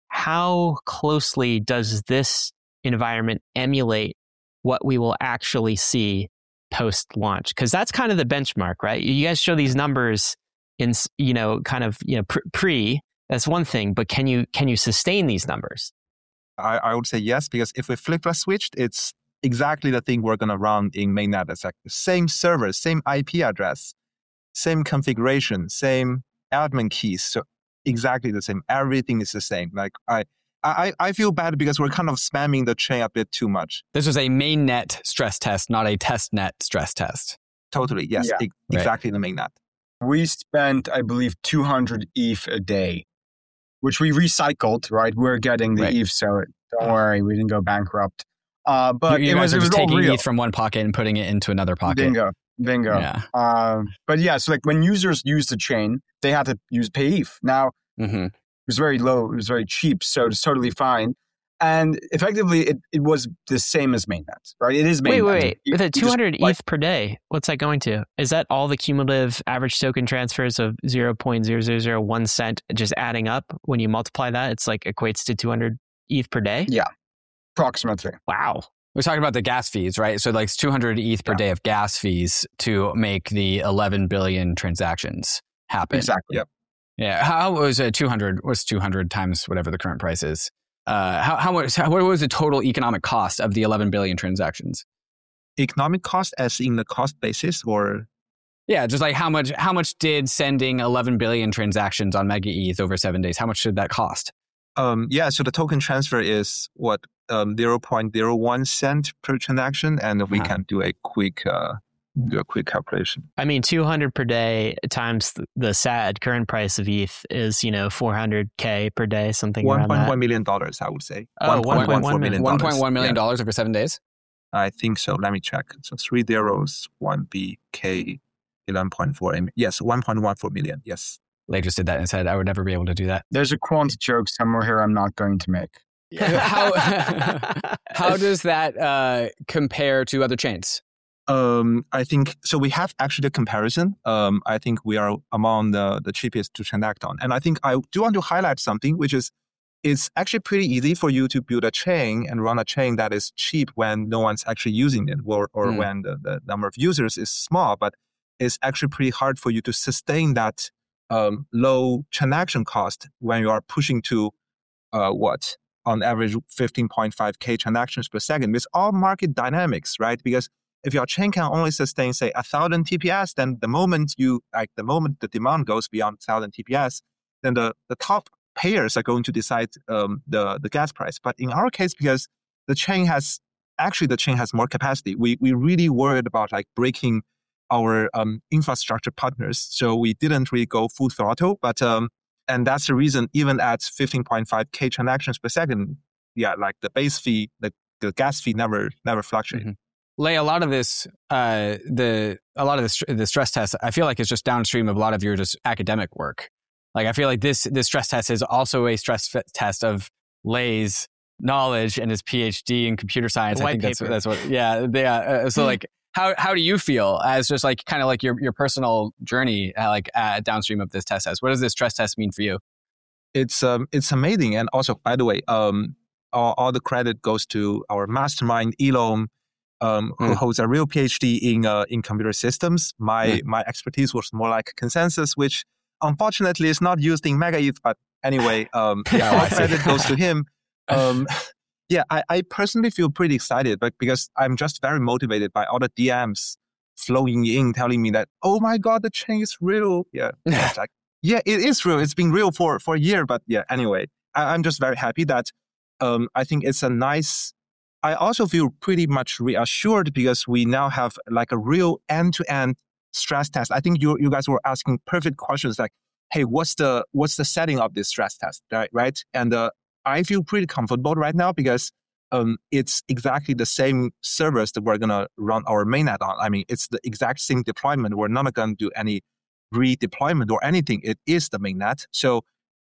[SPEAKER 4] How closely does this environment emulate what we will actually see post launch? Because that's kind of the benchmark, right? You guys show these numbers in, you know, kind of, you know, pre, that's one thing, but can you can you sustain these numbers?
[SPEAKER 3] I, I would say yes, because if we flip a switched, it's exactly the thing we're going to run in mainnet. It's like the same server, same I P address, same configuration, same admin keys. So exactly the same. Everything is the same. Like I, I, I feel bad because we're kind of spamming the chain a bit too much.
[SPEAKER 2] This was a mainnet stress test, not a testnet stress test.
[SPEAKER 3] Totally, yes,
[SPEAKER 1] Yeah.
[SPEAKER 3] e- exactly the mainnet.
[SPEAKER 1] We spent, I believe, two hundred E T H a day, which we recycled, right? We're getting the
[SPEAKER 2] Right.
[SPEAKER 1] E T H, so don't worry, we didn't go bankrupt. Uh, but
[SPEAKER 2] you, you
[SPEAKER 1] it
[SPEAKER 2] guys
[SPEAKER 1] was,
[SPEAKER 2] are
[SPEAKER 1] it was
[SPEAKER 2] just
[SPEAKER 1] all
[SPEAKER 2] taking
[SPEAKER 1] real.
[SPEAKER 2] E T H from one pocket and putting it into another pocket.
[SPEAKER 1] Bingo, bingo.
[SPEAKER 2] Yeah.
[SPEAKER 1] Um, but yeah, so like when users use the chain, they had to use pay E T H. Now,
[SPEAKER 2] Mm-hmm.
[SPEAKER 1] it was very low, it was very cheap, so it's totally fine. And effectively, it, it was the same as mainnet, right? It is mainnet.
[SPEAKER 4] Wait, wait, wait.
[SPEAKER 1] You-
[SPEAKER 4] With a
[SPEAKER 1] you just,
[SPEAKER 4] two hundred
[SPEAKER 1] like,
[SPEAKER 4] E T H per day, what's that going to? Is that all the cumulative average token transfers of zero point zero zero zero one cent just adding up? When you multiply that, it's like equates to two hundred E T H per day?
[SPEAKER 1] Yeah, approximately.
[SPEAKER 4] Wow.
[SPEAKER 2] We're talking about the gas fees, right? So like it's two hundred E T H per
[SPEAKER 1] Yeah.
[SPEAKER 2] day of gas fees to make the eleven billion transactions happen.
[SPEAKER 1] Exactly.
[SPEAKER 3] Yep.
[SPEAKER 2] Yeah. How was it? two hundred? What's two hundred times whatever the current price is? Uh, how, how much, how, what was the total economic cost of the eleven billion transactions?
[SPEAKER 3] Economic cost as in the cost basis, or
[SPEAKER 2] Yeah. Just like how much, how much did sending eleven billion transactions on Mega E T H over seven days, how much did that cost?
[SPEAKER 3] um, yeah. So the token transfer is what um, zero point zero one cent per transaction, and we
[SPEAKER 2] Uh-huh.
[SPEAKER 3] can do a quick uh, do a quick calculation.
[SPEAKER 4] I mean, two hundred per day times th- the S A D current price of E T H is, you know, four hundred K per day, something
[SPEAKER 3] One
[SPEAKER 4] around
[SPEAKER 3] point
[SPEAKER 4] that.
[SPEAKER 3] one million dollars, I would say.
[SPEAKER 4] Oh,
[SPEAKER 3] one point one four
[SPEAKER 4] $1.1
[SPEAKER 3] million.
[SPEAKER 2] one point one million
[SPEAKER 3] Yeah,
[SPEAKER 2] dollars over seven days?
[SPEAKER 3] I think so. Let me check. So three zeros, one B K, eleven point four. Yes, one point one four million. Yes.
[SPEAKER 2] Lei just did that and said, I would never be able to do that.
[SPEAKER 1] There's a quant joke somewhere here I'm not going to make.
[SPEAKER 2] how, how does that uh, compare to other chains?
[SPEAKER 3] Um, I think so. We have actually a comparison. Um, I think we are among the, the cheapest to transact on. And I think I do want to highlight something, which is it's actually pretty easy for you to build a chain and run a chain that is cheap when no one's actually using it, or, or
[SPEAKER 2] Mm.
[SPEAKER 3] when the, the number of users is small. But it's actually pretty hard for you to sustain that um, low transaction cost when you are pushing to uh, what? On average, fifteen point five K transactions per second with all market dynamics, right? Because if your chain can only sustain, say, a thousand T P S, then the moment you like the moment the demand goes beyond thousand T P S, then the, the top payers are going to decide um, the the gas price. But in our case, because the chain has actually the chain has more capacity, we we really worried about like breaking our um, infrastructure partners. So we didn't really go full throttle, but um, and that's the reason even at fifteen point five K transactions per second, yeah, like the base fee, the, the gas fee never never fluctuated.
[SPEAKER 2] Mhm. Lei, a lot of this, uh, the a lot of this, the stress test, I feel like it's just downstream of a lot of your just academic work. Like I feel like this this stress test is also a stress f- test of Lei's knowledge and his PhD in computer science. I
[SPEAKER 4] White
[SPEAKER 2] think that's
[SPEAKER 4] paper.
[SPEAKER 2] that's what. Yeah, yeah. Uh, so like, how how do you feel as just like kind of like your your personal journey, uh, like uh, downstream of this test test? What does this stress test mean for you?
[SPEAKER 3] It's um it's amazing. And also, by the way, um all, all the credit goes to our mastermind Elon, um, who
[SPEAKER 2] Mm.
[SPEAKER 3] holds a real PhD in uh, in computer systems. My
[SPEAKER 2] Mm.
[SPEAKER 3] my expertise was more like consensus, which unfortunately is not used in Mega E T H. But anyway, um, yeah,
[SPEAKER 2] Oh, I
[SPEAKER 3] all
[SPEAKER 2] see.
[SPEAKER 3] credit goes to him. Um, yeah, I, I personally feel pretty excited, but because I'm just very motivated by all the D Ms flowing in, telling me that, oh my god, the chain is real. Yeah, it's like, yeah, it is real. It's been real for for a year, but yeah. Anyway, I, I'm just very happy that um, I think it's a nice. I also feel pretty much reassured because we now have like a real end-to-end stress test. I think you you guys were asking perfect questions like, hey, what's the what's the setting of this stress test, right? Right, and uh, I feel pretty comfortable right now because um, it's exactly the same servers that we're gonna run our mainnet on. I mean, it's the exact same deployment. We're not gonna do any redeployment or anything. It is the mainnet. So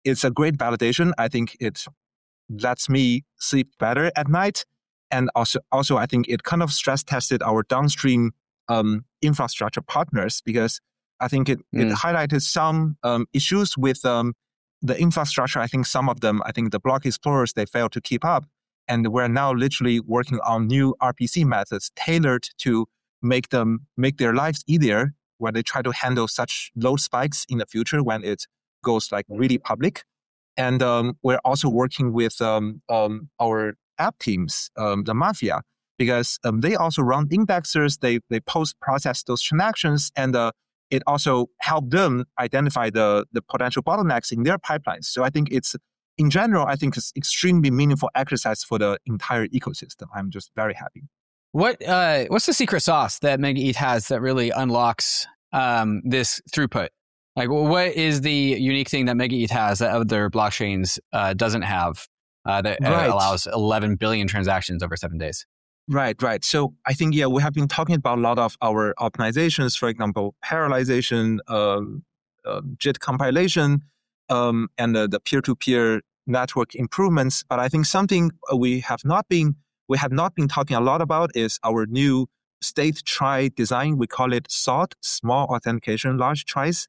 [SPEAKER 3] it's a great validation. I think it lets me sleep better at night. And also, also I think it kind of stress tested our downstream um, infrastructure partners, because I think it, mm. it highlighted some um, issues with um, the infrastructure. I think some of them, I think the block explorers, they failed to keep up. And we're now literally working on new R P C methods tailored to make them make their lives easier when they try to handle such load spikes in the future when it goes like really public. And um, we're also working with um, um, our app teams, um, the Mafia, because um, they also run indexers. They they post process those transactions, and uh, it also helped them identify the the potential bottlenecks in their pipelines. So I think it's, in general, I think it's extremely meaningful exercise for the entire ecosystem. I'm just very happy.
[SPEAKER 2] What uh, what's the secret sauce that Mega E T H has that really unlocks um, this throughput? Like, what is the unique thing that Mega E T H has that other blockchains uh, doesn't have uh, that right. allows eleven billion transactions over seven days?
[SPEAKER 3] Right, right. So I think, yeah, we have been talking about a lot of our optimizations, for example, parallelization, um, uh, JIT compilation, um, and uh, the peer-to-peer network improvements. But I think something we have not been we have not been talking a lot about is our new state trie design. We call it S A U T, Small Authentication Large Tries.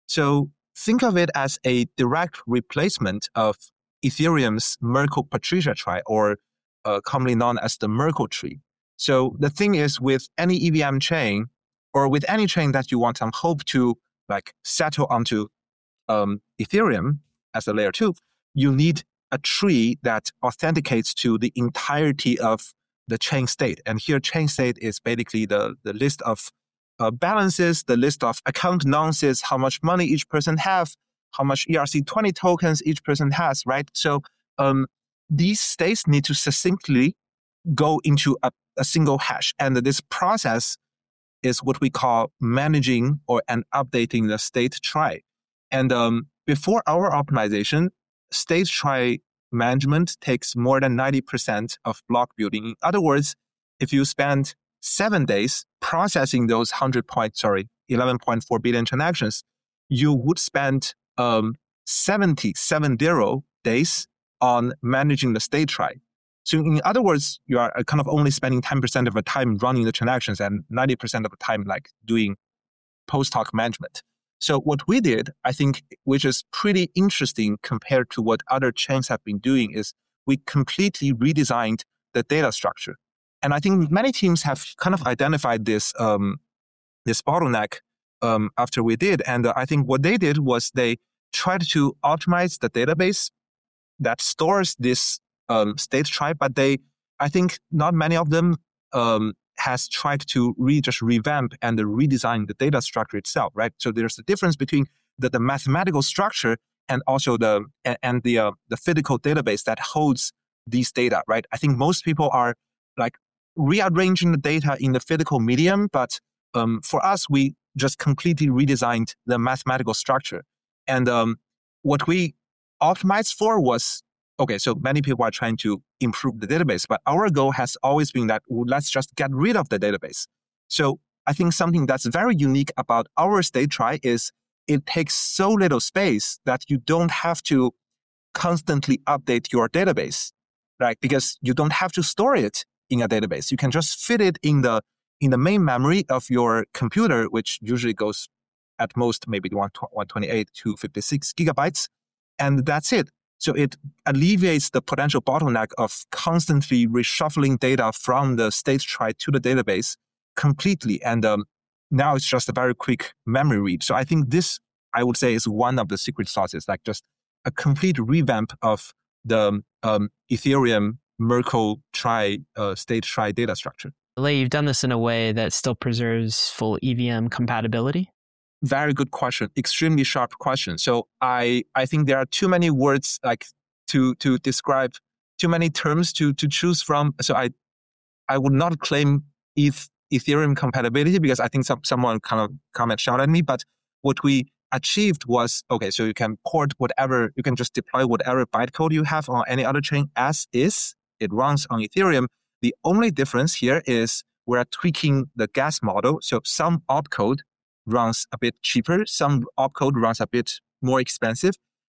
[SPEAKER 3] So think of it as a direct replacement of Ethereum's Merkle-Patricia trie, or uh, commonly known as the Merkle tree. So the thing is, with any E V M chain, or with any chain that you want some hope to like settle onto um, Ethereum as a layer two, you need a tree that authenticates to the entirety of the chain state. And here, chain state is basically the, the list of uh, balances, the list of account nonces, how much money each person have, how much E R C twenty tokens each person has, right? So um, these states need to succinctly go into a, a single hash. And this process is what we call managing or and updating the state trie. And um, before our optimization, state trie management takes more than ninety percent of block building. In other words, if you spend seven days processing those one hundred point, sorry, eleven point four billion transactions, you would spend um, seventy, seven zero days on managing the state trie. So in other words, you are kind of only spending ten percent of the time running the transactions and ninety percent of the time like doing post-hoc management. So what we did, I think, which is pretty interesting compared to what other chains have been doing, is we completely redesigned the data structure. And I think many teams have kind of identified this um, this bottleneck um, after we did. And uh, I think what they did was they tried to optimize the database that stores this um, state trie, but they, I think not many of them um, has tried to re just revamp and redesign the data structure itself, right? So there's a difference between the, the mathematical structure and also the and the uh, the physical database that holds these data, right? I think most people are like rearranging the data in the physical medium, but um, for us, we just completely redesigned the mathematical structure. And um, what we optimized for was, okay, so many people are trying to improve the database, but our goal has always been that, well, let's just get rid of the database. So I think something that's very unique about our state trie is it takes so little space that you don't have to constantly update your database, right? Because you don't have to store it in a database. You can just fit it in the in the main memory of your computer, which usually goes at most maybe one twenty-eight to fifty-six gigabytes, and that's it. So it alleviates the potential bottleneck of constantly reshuffling data from the state trie to the database completely. And um, now it's just a very quick memory read. So I think this, I would say, is one of the secret sauces, like just a complete revamp of the um, Ethereum Merkle trie, uh, state trie data structure.
[SPEAKER 4] Lei, you've done this in a way that still preserves full E V M compatibility?
[SPEAKER 3] Very good question. Extremely sharp question. So I, I think there are too many words like to to describe, too many terms to to choose from. So I I would not claim ETH, Ethereum compatibility because I think some someone kind of comment shout at me. But what we achieved was, okay, so you can port whatever, you can just deploy whatever bytecode you have on any other chain as is. It runs on Ethereum. The only difference here is we're tweaking the gas model. So some opcode runs a bit cheaper, some opcode runs a bit more expensive.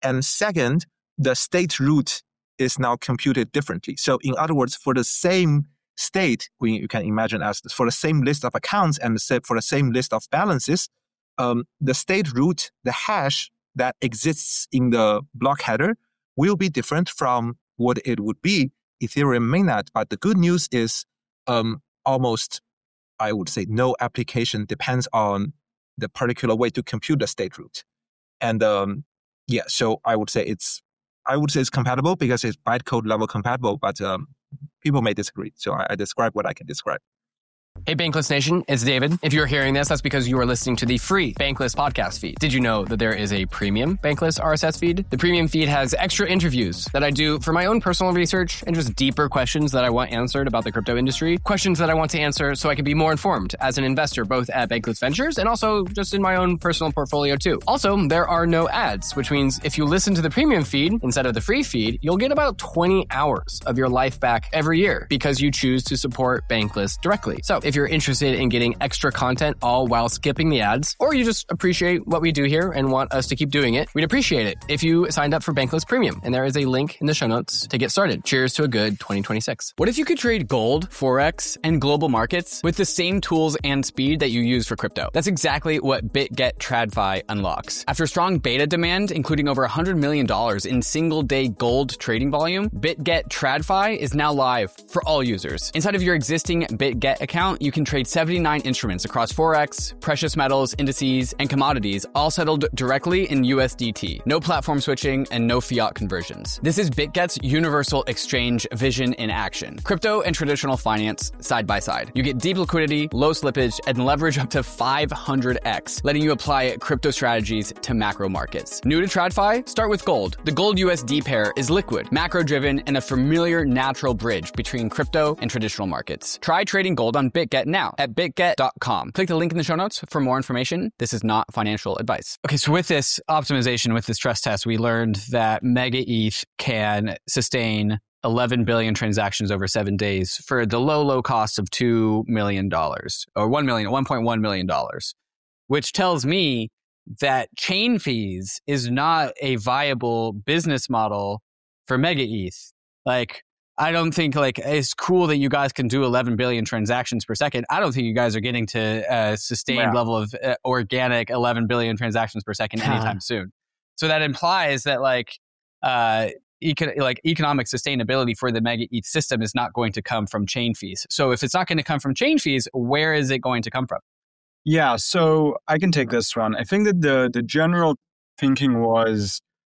[SPEAKER 3] And second, the state root is now computed differently. So in other words, for the same state, we, you can imagine as for the same list of accounts and for the same list of balances, um, the state root, the hash that exists in the block header will be different from what it would be Ethereum mainnet. But the good news is um, almost, I would say, no application depends on the particular way to compute the state root. And um, yeah, so I would say it's I would say it's compatible because it's bytecode level compatible, but um, people may disagree. So I, I describe what I can describe.
[SPEAKER 5] Hey, Bankless Nation, it's David. If you're hearing this, that's because you are listening to the free Bankless podcast feed. Did you know that there is a premium Bankless R S S feed? The premium feed has extra interviews that I do for my own personal research and just deeper questions that I want answered about the crypto industry, questions that I want to answer so I can be more informed as an investor, both at Bankless Ventures and also just in my own personal portfolio too. Also, there are no ads, which means if you listen to the premium feed instead of the free feed, you'll get about twenty hours of your life back every year because you choose to support Bankless directly. So if you're interested in getting extra content all while skipping the ads, or you just appreciate what we do here and want us to keep doing it, we'd appreciate it if you signed up for Bankless Premium. And there is a link in the show notes to get started. Cheers to a good twenty twenty-six.
[SPEAKER 2] What if you could trade gold, Forex, and global markets with the same tools and speed that you use for crypto? That's exactly what BitGet TradFi unlocks. After strong beta demand, including over one hundred million dollars in single-day gold trading volume, BitGet TradFi is now live for all users. Inside of your existing BitGet account, you can trade seventy-nine instruments across Forex, precious metals, indices, and commodities, all settled directly in U S D T. No platform switching and no fiat conversions. This is BitGet's universal exchange vision in action. Crypto and traditional finance side by side. You get deep liquidity, low slippage, and leverage up to five hundred x, letting you apply crypto strategies to macro markets. New to TradFi? Start with gold. The gold U S D pair is liquid, macro-driven, and a familiar natural bridge between crypto and traditional markets. Try trading gold on BitGet now at bitget dot com. Click the link in the show notes for more information. This is not financial advice. Okay, so with this optimization, with this stress test, we learned that Mega E T H can sustain eleven billion transactions over seven days for the low, low cost of two million dollars or one million, one point one million dollars, which tells me that chain fees is not a viable business model for Mega E T H. Like, I don't think like it's cool that you guys can do eleven billion transactions per second. I don't think you guys are getting to a sustained yeah. level of uh, organic eleven billion transactions per second anytime soon. So that implies that like uh, eco- like economic sustainability for the Mega E T H system is not going to come from chain fees. So if it's not going to come from chain fees, where is it going to come from?
[SPEAKER 1] Yeah, so I can take this one. I think that the the general thinking was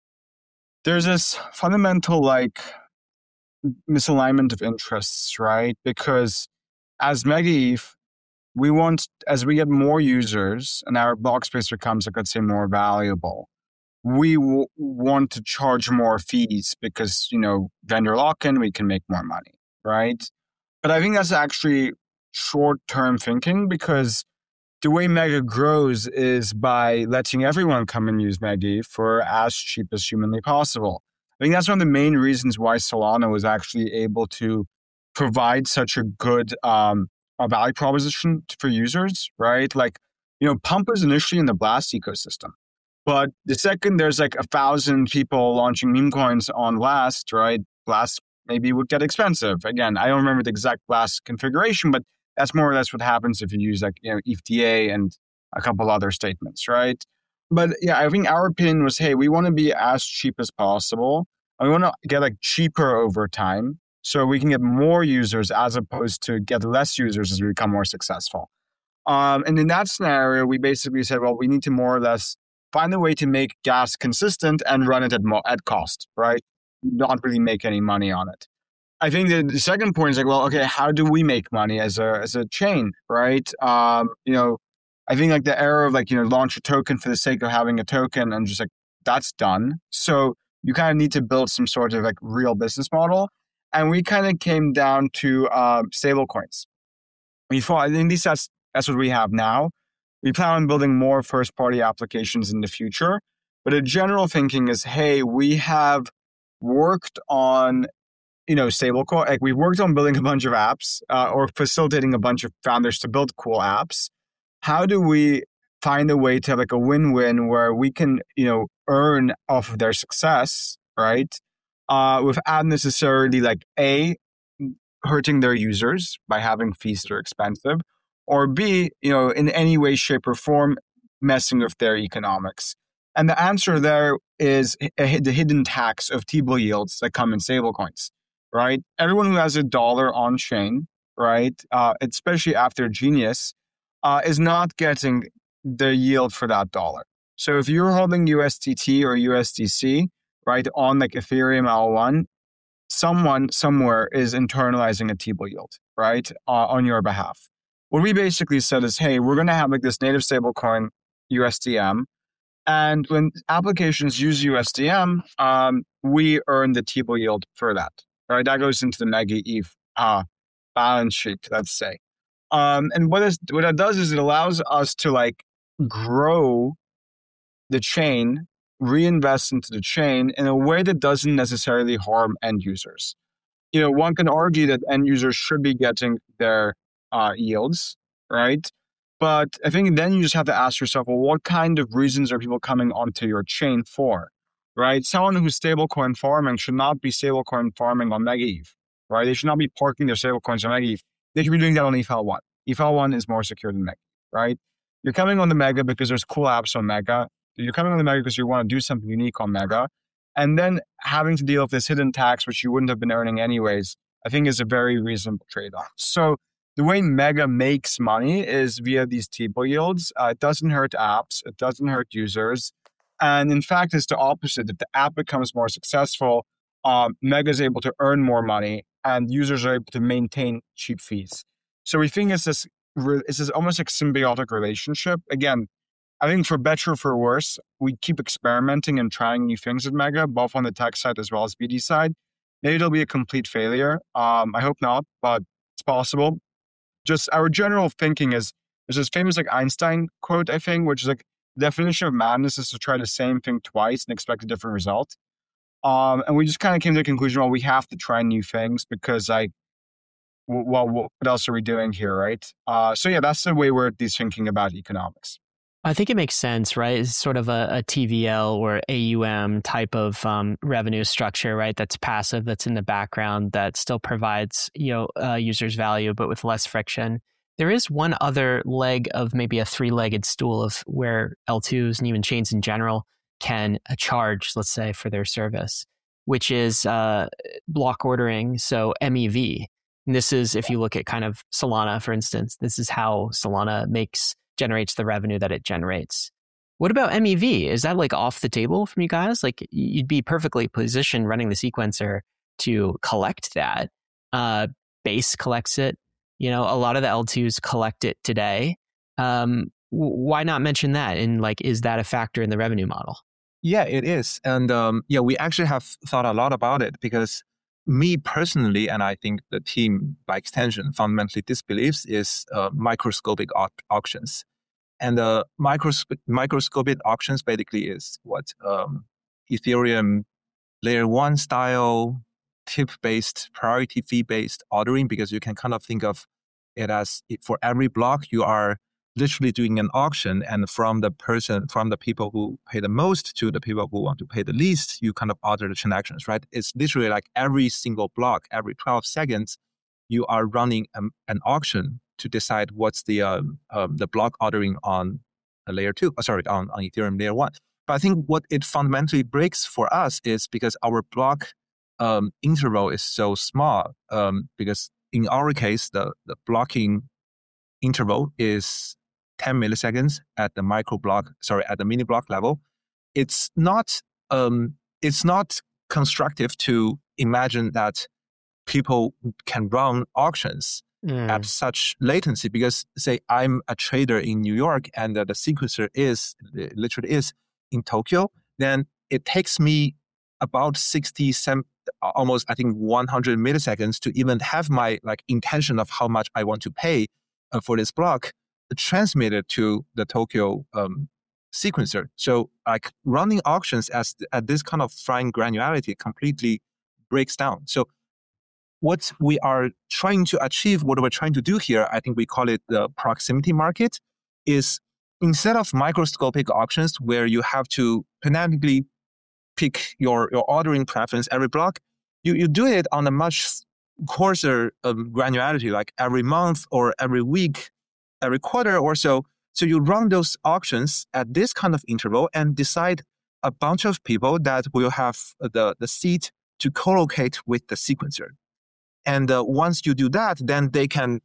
[SPEAKER 1] there's this fundamental like misalignment of interests, right? Because as Mega E T H, we want, as we get more users and our block space becomes, like, let's say, more valuable, we w- want to charge more fees because, you know, vendor lock-in, we can make more money, right? But I think that's actually short-term thinking because the way Mega grows is by letting everyone come and use Mega E T H for as cheap as humanly possible. I think that's one of the main reasons why Solana was actually able to provide such a good um, a value proposition for users, right? Like, you know, Pump was initially in the Blast ecosystem, but the second there's like a thousand people launching meme coins on Blast, right? Blast maybe would get expensive. Again, I don't remember the exact Blast configuration, but that's more or less what happens if you use like, you know, E T H D A and a couple other statements, right? But yeah, I think our opinion was, hey, we want to be as cheap as possible. And we want to get like cheaper over time so we can get more users as opposed to get less users as we become more successful. Um, and in that scenario, we basically said, well, we need to more or less find a way to make gas consistent and run it at, mo- at cost, right? Not really make any money on it. I think that the second point is like, well, okay, how do we make money as a as a chain, right? Um, you know, I think like the era of like, you know, launch a token for the sake of having a token and just like, that's done. So you kind of need to build some sort of like real business model. And we kind of came down to um, stable coins. We thought, I think these that's, that's what we have now. We plan on building more first party applications in the future. But a general thinking is, hey, we have worked on, you know, stablecoin. Like we've worked on building a bunch of apps uh, or facilitating a bunch of founders to build cool apps. How do we find a way to have like a win-win where we can, you know, earn off of their success, right? Uh, without necessarily like A, hurting their users by having fees that are expensive, or B, you know, in any way, shape, or form, messing with their economics. And the answer there is a, the hidden tax of T-bill yields that come in stablecoins, right? Everyone who has a dollar on chain, right, uh, especially after Genius, uh, is not getting the yield for that dollar. So if you're holding U S D T or U S D C, right, on like Ethereum L one, someone somewhere is internalizing a T-bill yield, right, uh, on your behalf. What we basically said is, hey, we're going to have like this native stablecoin, U S D M, and when applications use U S D M, um, we earn the T-bill yield for that, right? That goes into the Mega E T H uh, balance sheet, let's say. Um, and what is what that does is it allows us to like grow the chain, reinvest into the chain in a way that doesn't necessarily harm end users. You know, one can argue that end users should be getting their uh, yields, right? But I think then you just have to ask yourself, well, what kind of reasons are people coming onto your chain for, right? Someone who's stablecoin farming should not be stablecoin farming on Mega E T H, right? They should not be parking their stablecoins on Mega E T H. They should be doing that on E T H L one. E T H L one is more secure than Mega, right? You're coming on the Mega because there's cool apps on Mega. You're coming on the Mega because you want to do something unique on Mega. And then having to deal with this hidden tax, which you wouldn't have been earning anyways, I think is a very reasonable trade-off. So the way Mega makes money is via these T-bill yields. Uh, it doesn't hurt apps. It doesn't hurt users. And in fact, it's the opposite. If the app becomes more successful, um, Mega is able to earn more money and users are able to maintain cheap fees. So we think it's this, it's this almost like symbiotic relationship. Again, I think for better or for worse, we keep experimenting and trying new things with Mega, both on the tech side as well as B D side. Maybe it'll be a complete failure. Um, I hope not, but it's possible. Just our general thinking is, there's this famous like Einstein quote, I think, which is like, the definition of madness is to try the same thing twice and expect a different result. Um, and we just kind of came to the conclusion, well, we have to try new things because like, well, what else are we doing here, right? Uh, so yeah, that's the way we're at least thinking about economics.
[SPEAKER 4] I think it makes sense, right? It's sort of a, a T V L or A U M type of um, revenue structure, right? That's passive, that's in the background, that still provides, you know, uh, users value, but with less friction. There is one other leg of maybe a three-legged stool of where L twos and even chains in general can uh, charge, let's say, for their service, which is uh, block ordering, so M E V. And this is, if you look at kind of Solana, for instance, this is how Solana makes generates the revenue that it generates. What about M E V? Is that like off the table from you guys? Like you'd be perfectly positioned running the sequencer to collect that. Uh, Base collects it. You know, a lot of the L twos collect it today. Um, w- why not mention that? And like, is that a factor in the revenue model?
[SPEAKER 3] Yeah, it is. And um, yeah, we actually have thought a lot about it because me personally, and I think the team by extension fundamentally disbelieves is uh, microscopic au- auctions. And uh, microsp- microscopic auctions basically is what um, Ethereum layer one style, tip-based, priority fee-based ordering, because you can kind of think of it as for every block, you are literally doing an auction, and from the person, from the people who pay the most to the people who want to pay the least, you kind of order the transactions, right? It's literally like every single block, every twelve seconds, you are running a, an auction to decide what's the um, um, the block ordering on a layer two, oh, sorry, on, on Ethereum layer one. But I think what it fundamentally breaks for us is because our block um, interval is so small, um, because in our case, the, the blocking interval is ten milliseconds at the micro block, sorry, at the mini block level. It's not, um, it's not constructive to imagine that people can run auctions mm. at such latency because, say, I'm a trader in New York and uh, the sequencer is, literally is in Tokyo, then it takes me about sixty, almost, I think, one hundred milliseconds to even have my like intention of how much I want to pay uh, for this block transmitted to the Tokyo um, sequencer. So like running auctions as at this kind of fine granularity completely breaks down. So what we are trying to achieve, what we're trying to do here, I think we call it the proximity market, is instead of microscopic auctions where you have to pedantically pick your, your ordering preference every block, you, you do it on a much coarser um, granularity, like every month or every week, every quarter or so. So you run those auctions at this kind of interval and decide a bunch of people that will have the, the seat to co-locate with the sequencer. And uh, once you do that, then they can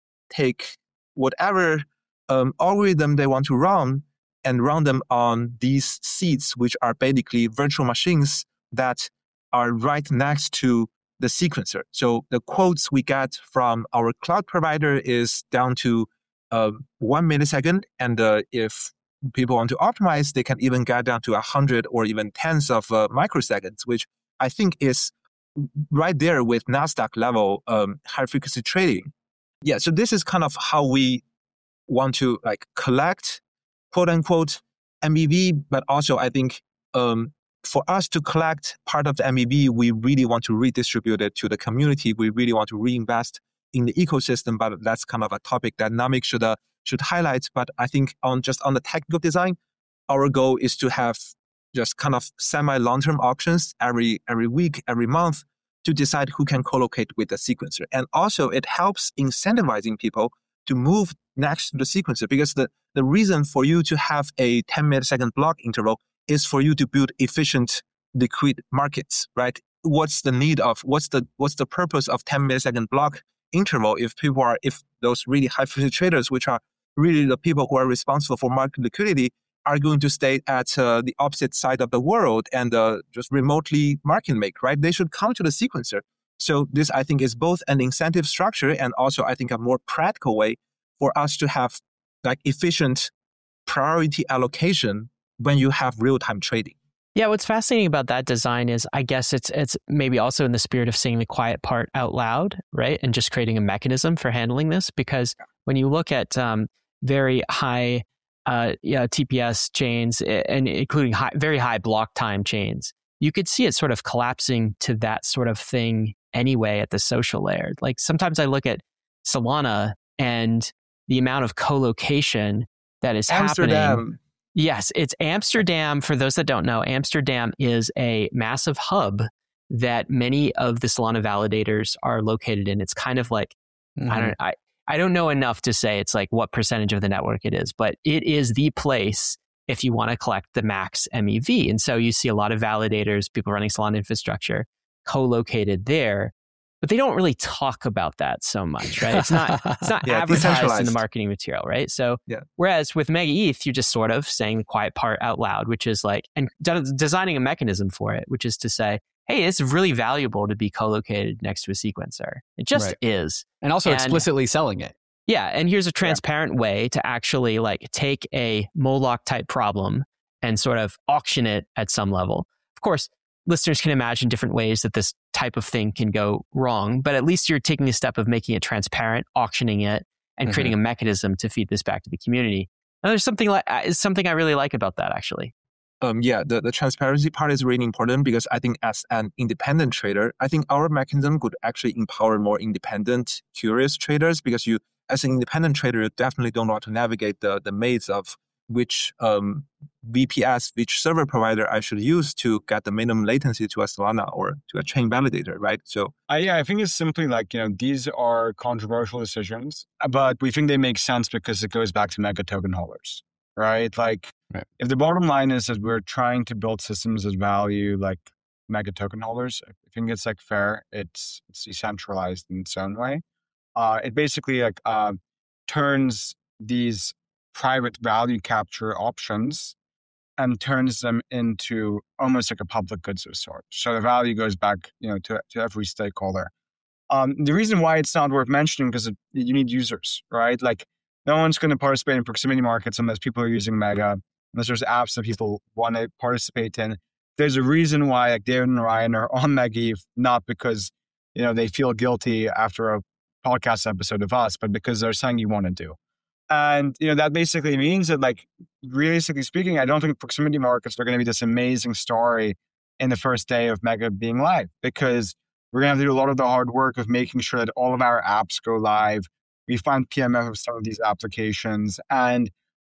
[SPEAKER 3] take whatever um, algorithm they want to run and run them on these seats, which are basically virtual machines that are right next to the sequencer. So the quotes we get from our cloud provider is down to uh, one millisecond. And uh, if people want to optimize, they can even get down to a hundred or even tens of uh, microseconds, which I think is right there with NASDAQ level um, high frequency trading. Yeah, so this is kind of how we want to like collect quote unquote M E V, but also I think um, for us to collect part of the M E V, we really want to redistribute it to the community. We really want to reinvest in the ecosystem, but that's kind of a topic that Namik should uh, should highlight. But I think on just on the technical design, our goal is to have just kind of semi long-term auctions every every week, every month to decide who can co-locate with the sequencer. And also it helps incentivizing people to move next to the sequencer, because the, the reason for you to have a ten millisecond block interval is for you to build efficient liquid markets, right? What's the need of, what's the what's the purpose of ten millisecond block interval if people are, if those really high frequency traders, which are really the people who are responsible for market liquidity, are going to stay at uh, the opposite side of the world and uh, just remotely market make, right? They should come to the sequencer. So this, I think, is both an incentive structure and also, I think, a more practical way for us to have like efficient priority allocation when you have real-time trading.
[SPEAKER 4] Yeah, what's fascinating about that design is, I guess it's it's maybe also in the spirit of saying the quiet part out loud, right? And just creating a mechanism for handling this. Because when you look at um, very high uh, yeah, T P S chains, and including high, very high block time chains, you could see it sort of collapsing to that sort of thing anyway at the social layer. Like sometimes I look at Solana and the amount of co-location that is
[SPEAKER 3] Amsterdam.
[SPEAKER 4] happening. Yes, it's Amsterdam. For those that don't know, Amsterdam is a massive hub that many of the Solana validators are located in. It's kind of like, mm-hmm. I don't I, I don't know enough to say it's like what percentage of the network it is, but it is the place if you want to collect the max M E V. And so you see a lot of validators, people running Solana infrastructure, co-located there. But they don't really talk about that so much, right? It's not it's not yeah, advertised in the marketing material, right? So yeah. Whereas with Mega E T H, you're just sort of saying the quiet part out loud, which is like, and de- designing a mechanism for it, which is to say, hey, it's really valuable to be co-located next to a sequencer. It just right. is.
[SPEAKER 2] And also and, explicitly selling it.
[SPEAKER 4] Yeah, and here's a transparent yeah. way to actually like take a Moloch type problem and sort of auction it at some level. Of course, listeners can imagine different ways that this type of thing can go wrong, but at least you're taking the step of making it transparent, auctioning it, and mm-hmm. creating a mechanism to feed this back to the community. And there's something like is something I really like about that, actually.
[SPEAKER 3] Um, yeah, the, the transparency part is really important because I think as an independent trader, I think our mechanism could actually empower more independent, curious traders, because you, as an independent trader, you definitely don't want to navigate the, the maze of which um, V P S, which server provider I should use to get the minimum latency to a Solana or to a chain validator, right? So,
[SPEAKER 1] uh, yeah, I think it's simply like, you know, these are controversial decisions, but we think they make sense because it goes back to mega token holders, right? Like, right. if the bottom line is that we're trying to build systems that value like mega token holders, I think it's like fair. It's it's decentralized in its own way. Uh, it basically like uh, turns these private value capture options and turns them into almost like a public goods of sorts. So the value goes back, you know, to, to every stakeholder. Um, the reason why it's not worth mentioning because you need users, right? Like no one's going to participate in proximity markets unless people are using Mega, unless there's apps that people want to participate in. There's a reason why like David and Ryan are on Mega E T H, not because, you know, they feel guilty after a podcast episode of us, but because there's something you want to do. And, you know, that basically means that, like, realistically speaking, I don't think proximity markets are going to be this amazing story in the first day of Mega being live, because we're going to have to do a lot of the hard work of making sure that all of our apps go live. We find P M F of some of these applications. And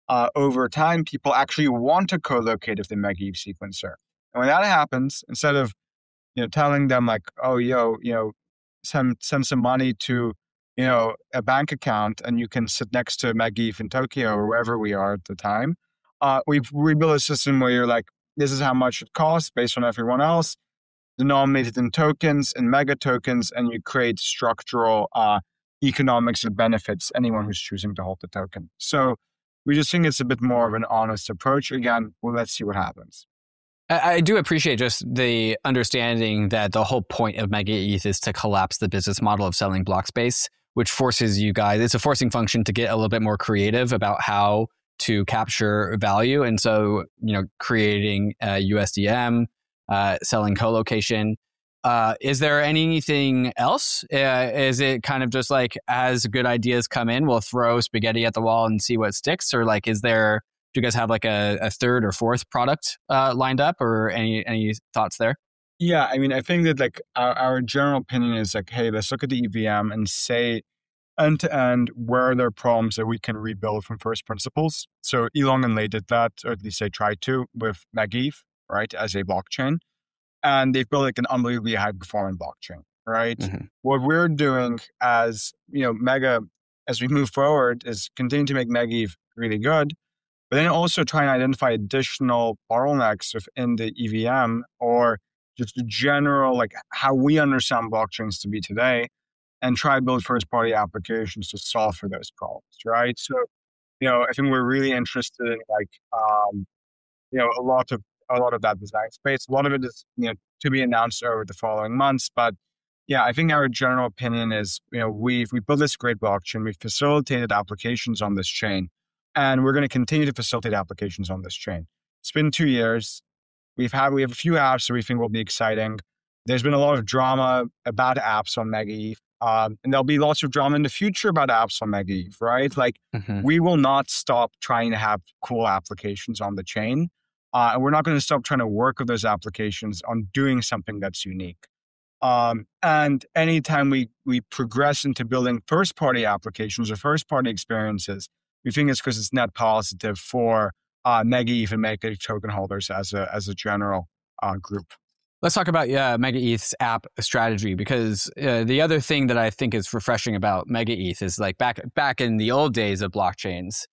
[SPEAKER 1] uh, over time, people actually want to co-locate with the MegaETH sequencer. And when that happens, instead of you know telling them like, oh, yo, you know, send send some money to you know a bank account and you can sit next to MegaETH in Tokyo or wherever we are at the time, uh, we've rebuilt a system where you're like, this is how much it costs based on everyone else, denominated in tokens and mega tokens, and you create structural uh, economics that benefits anyone who's choosing to hold the token. So we just think it's a bit more of an honest approach. Again, well, let's see what happens.
[SPEAKER 2] I, I do appreciate just the understanding that the whole point of MegaETH is to collapse the business model of selling block space, which forces you guys, it's a forcing function to get a little bit more creative about how to capture value. And so, you know, creating uh, U S D M, uh, selling co-location. Uh, is there anything else? Uh, is it kind of just like as good ideas come in, we'll throw spaghetti at the wall and see what sticks? Or like, is there, do you guys have like a, a third or fourth product uh, lined up, or any any thoughts there?
[SPEAKER 1] Yeah, I mean, I think that like our, our general opinion is like, hey, let's look at the E V M and say end to end, where are there problems that we can rebuild from first principles? So Elon and Lei did that, or at least they tried to with MegaETH, right, as a blockchain. And they've built like an unbelievably high performing blockchain, right? Mm-hmm. What we're doing as, you know, Mega, as we move forward, is continue to make MegaETH really good, but then also try and identify additional bottlenecks within the E V M or just the general, like how we understand blockchains to be today, and try to build first-party applications to solve for those problems, right? So, you know, I think we're really interested in like, um, you know, a lot of a lot of that design space. A lot of it is, you know, to be announced over the following months. But yeah, I think our general opinion is, you know, we've we built this great blockchain. We've facilitated applications on this chain, and we're going to continue to facilitate applications on this chain. It's been two years. We've had we have a few apps that we think will be exciting. There's been a lot of drama about apps on MegaETH. Um, and there'll be lots of drama in the future about apps on MegaETH, right? Like, mm-hmm. we will not stop trying to have cool applications on the chain. Uh, and we're not going to stop trying to work with those applications on doing something that's unique. Um, and anytime we we progress into building first-party applications or first-party experiences, we think it's because it's net positive for uh, MegaETH and MegaETH token holders as a as a general uh, group.
[SPEAKER 2] Let's talk about yeah, MegaETH's app strategy, because uh, the other thing that I think is refreshing about MegaETH is like back back in the old days of blockchains,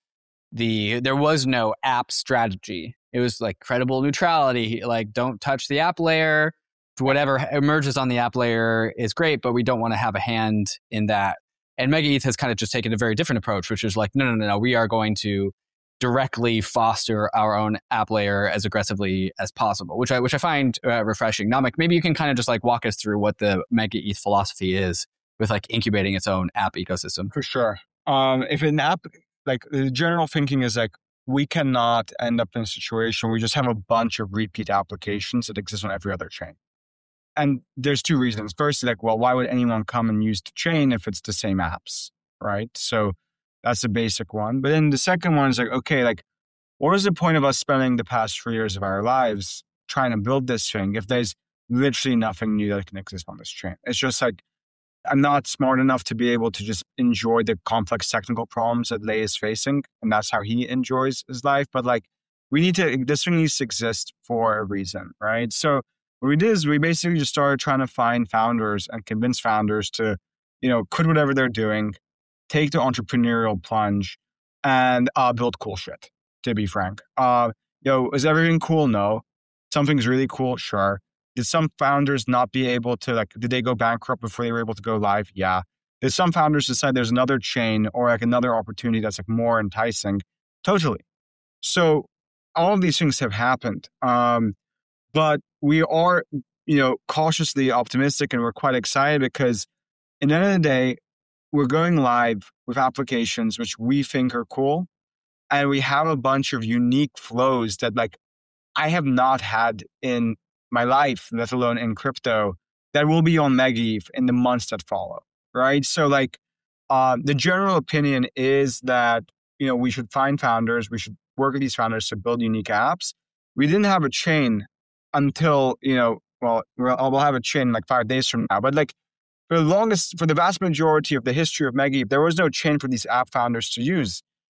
[SPEAKER 2] the there was no app strategy. It was like credible neutrality, like don't touch the app layer. Whatever emerges on the app layer is great, but we don't want to have a hand in that. And MegaETH has kind of just taken a very different approach, which is like, no, no, no, no, we are going to directly foster our own app layer as aggressively as possible, which I which I find uh, refreshing. Namik, maybe you can kind of just like walk us through what the MegaETH philosophy is with like incubating its own app ecosystem.
[SPEAKER 1] For sure. Um, if an app, like the general thinking is like, we cannot end up in a situation where we just have a bunch of repeat applications that exist on every other chain. And there's two reasons. First, like, well, why would anyone come and use the chain if it's the same apps, right? So that's the basic one. But then the second one is like, okay, like, what is the point of us spending the past three years of our lives trying to build this thing if there's literally nothing new that can exist on this chain? It's just like, I'm not smart enough to be able to just enjoy the complex technical problems that Lei is facing, and that's how he enjoys his life. But like, we need to, this thing needs to exist for a reason, right? So what we did is we basically just started trying to find founders and convince founders to, you know, quit whatever they're doing, take the entrepreneurial plunge, and uh, build cool shit, to be frank. Uh, you know, is everything cool? No. Something's really cool? Sure. Did some founders not be able to, like, did they go bankrupt before they were able to go live? Yeah. Did some founders decide there's another chain or like another opportunity that's like more enticing? Totally. So all of these things have happened. Um, but we are, you know, cautiously optimistic, and we're quite excited because at the end of the day, we're going live with applications which we think are cool. And we have a bunch of unique flows that like I have not had in my life, let alone in crypto, that will be on MegaETH in the months that follow, right? So like uh, the general opinion is that, you know, we should find founders, we should work with these founders to build unique apps. We didn't have a chain until, you know, well, we'll have a chain like five days from now. But like for the longest, for the vast majority of the history of MegaETH, there was no chain for these app founders to use.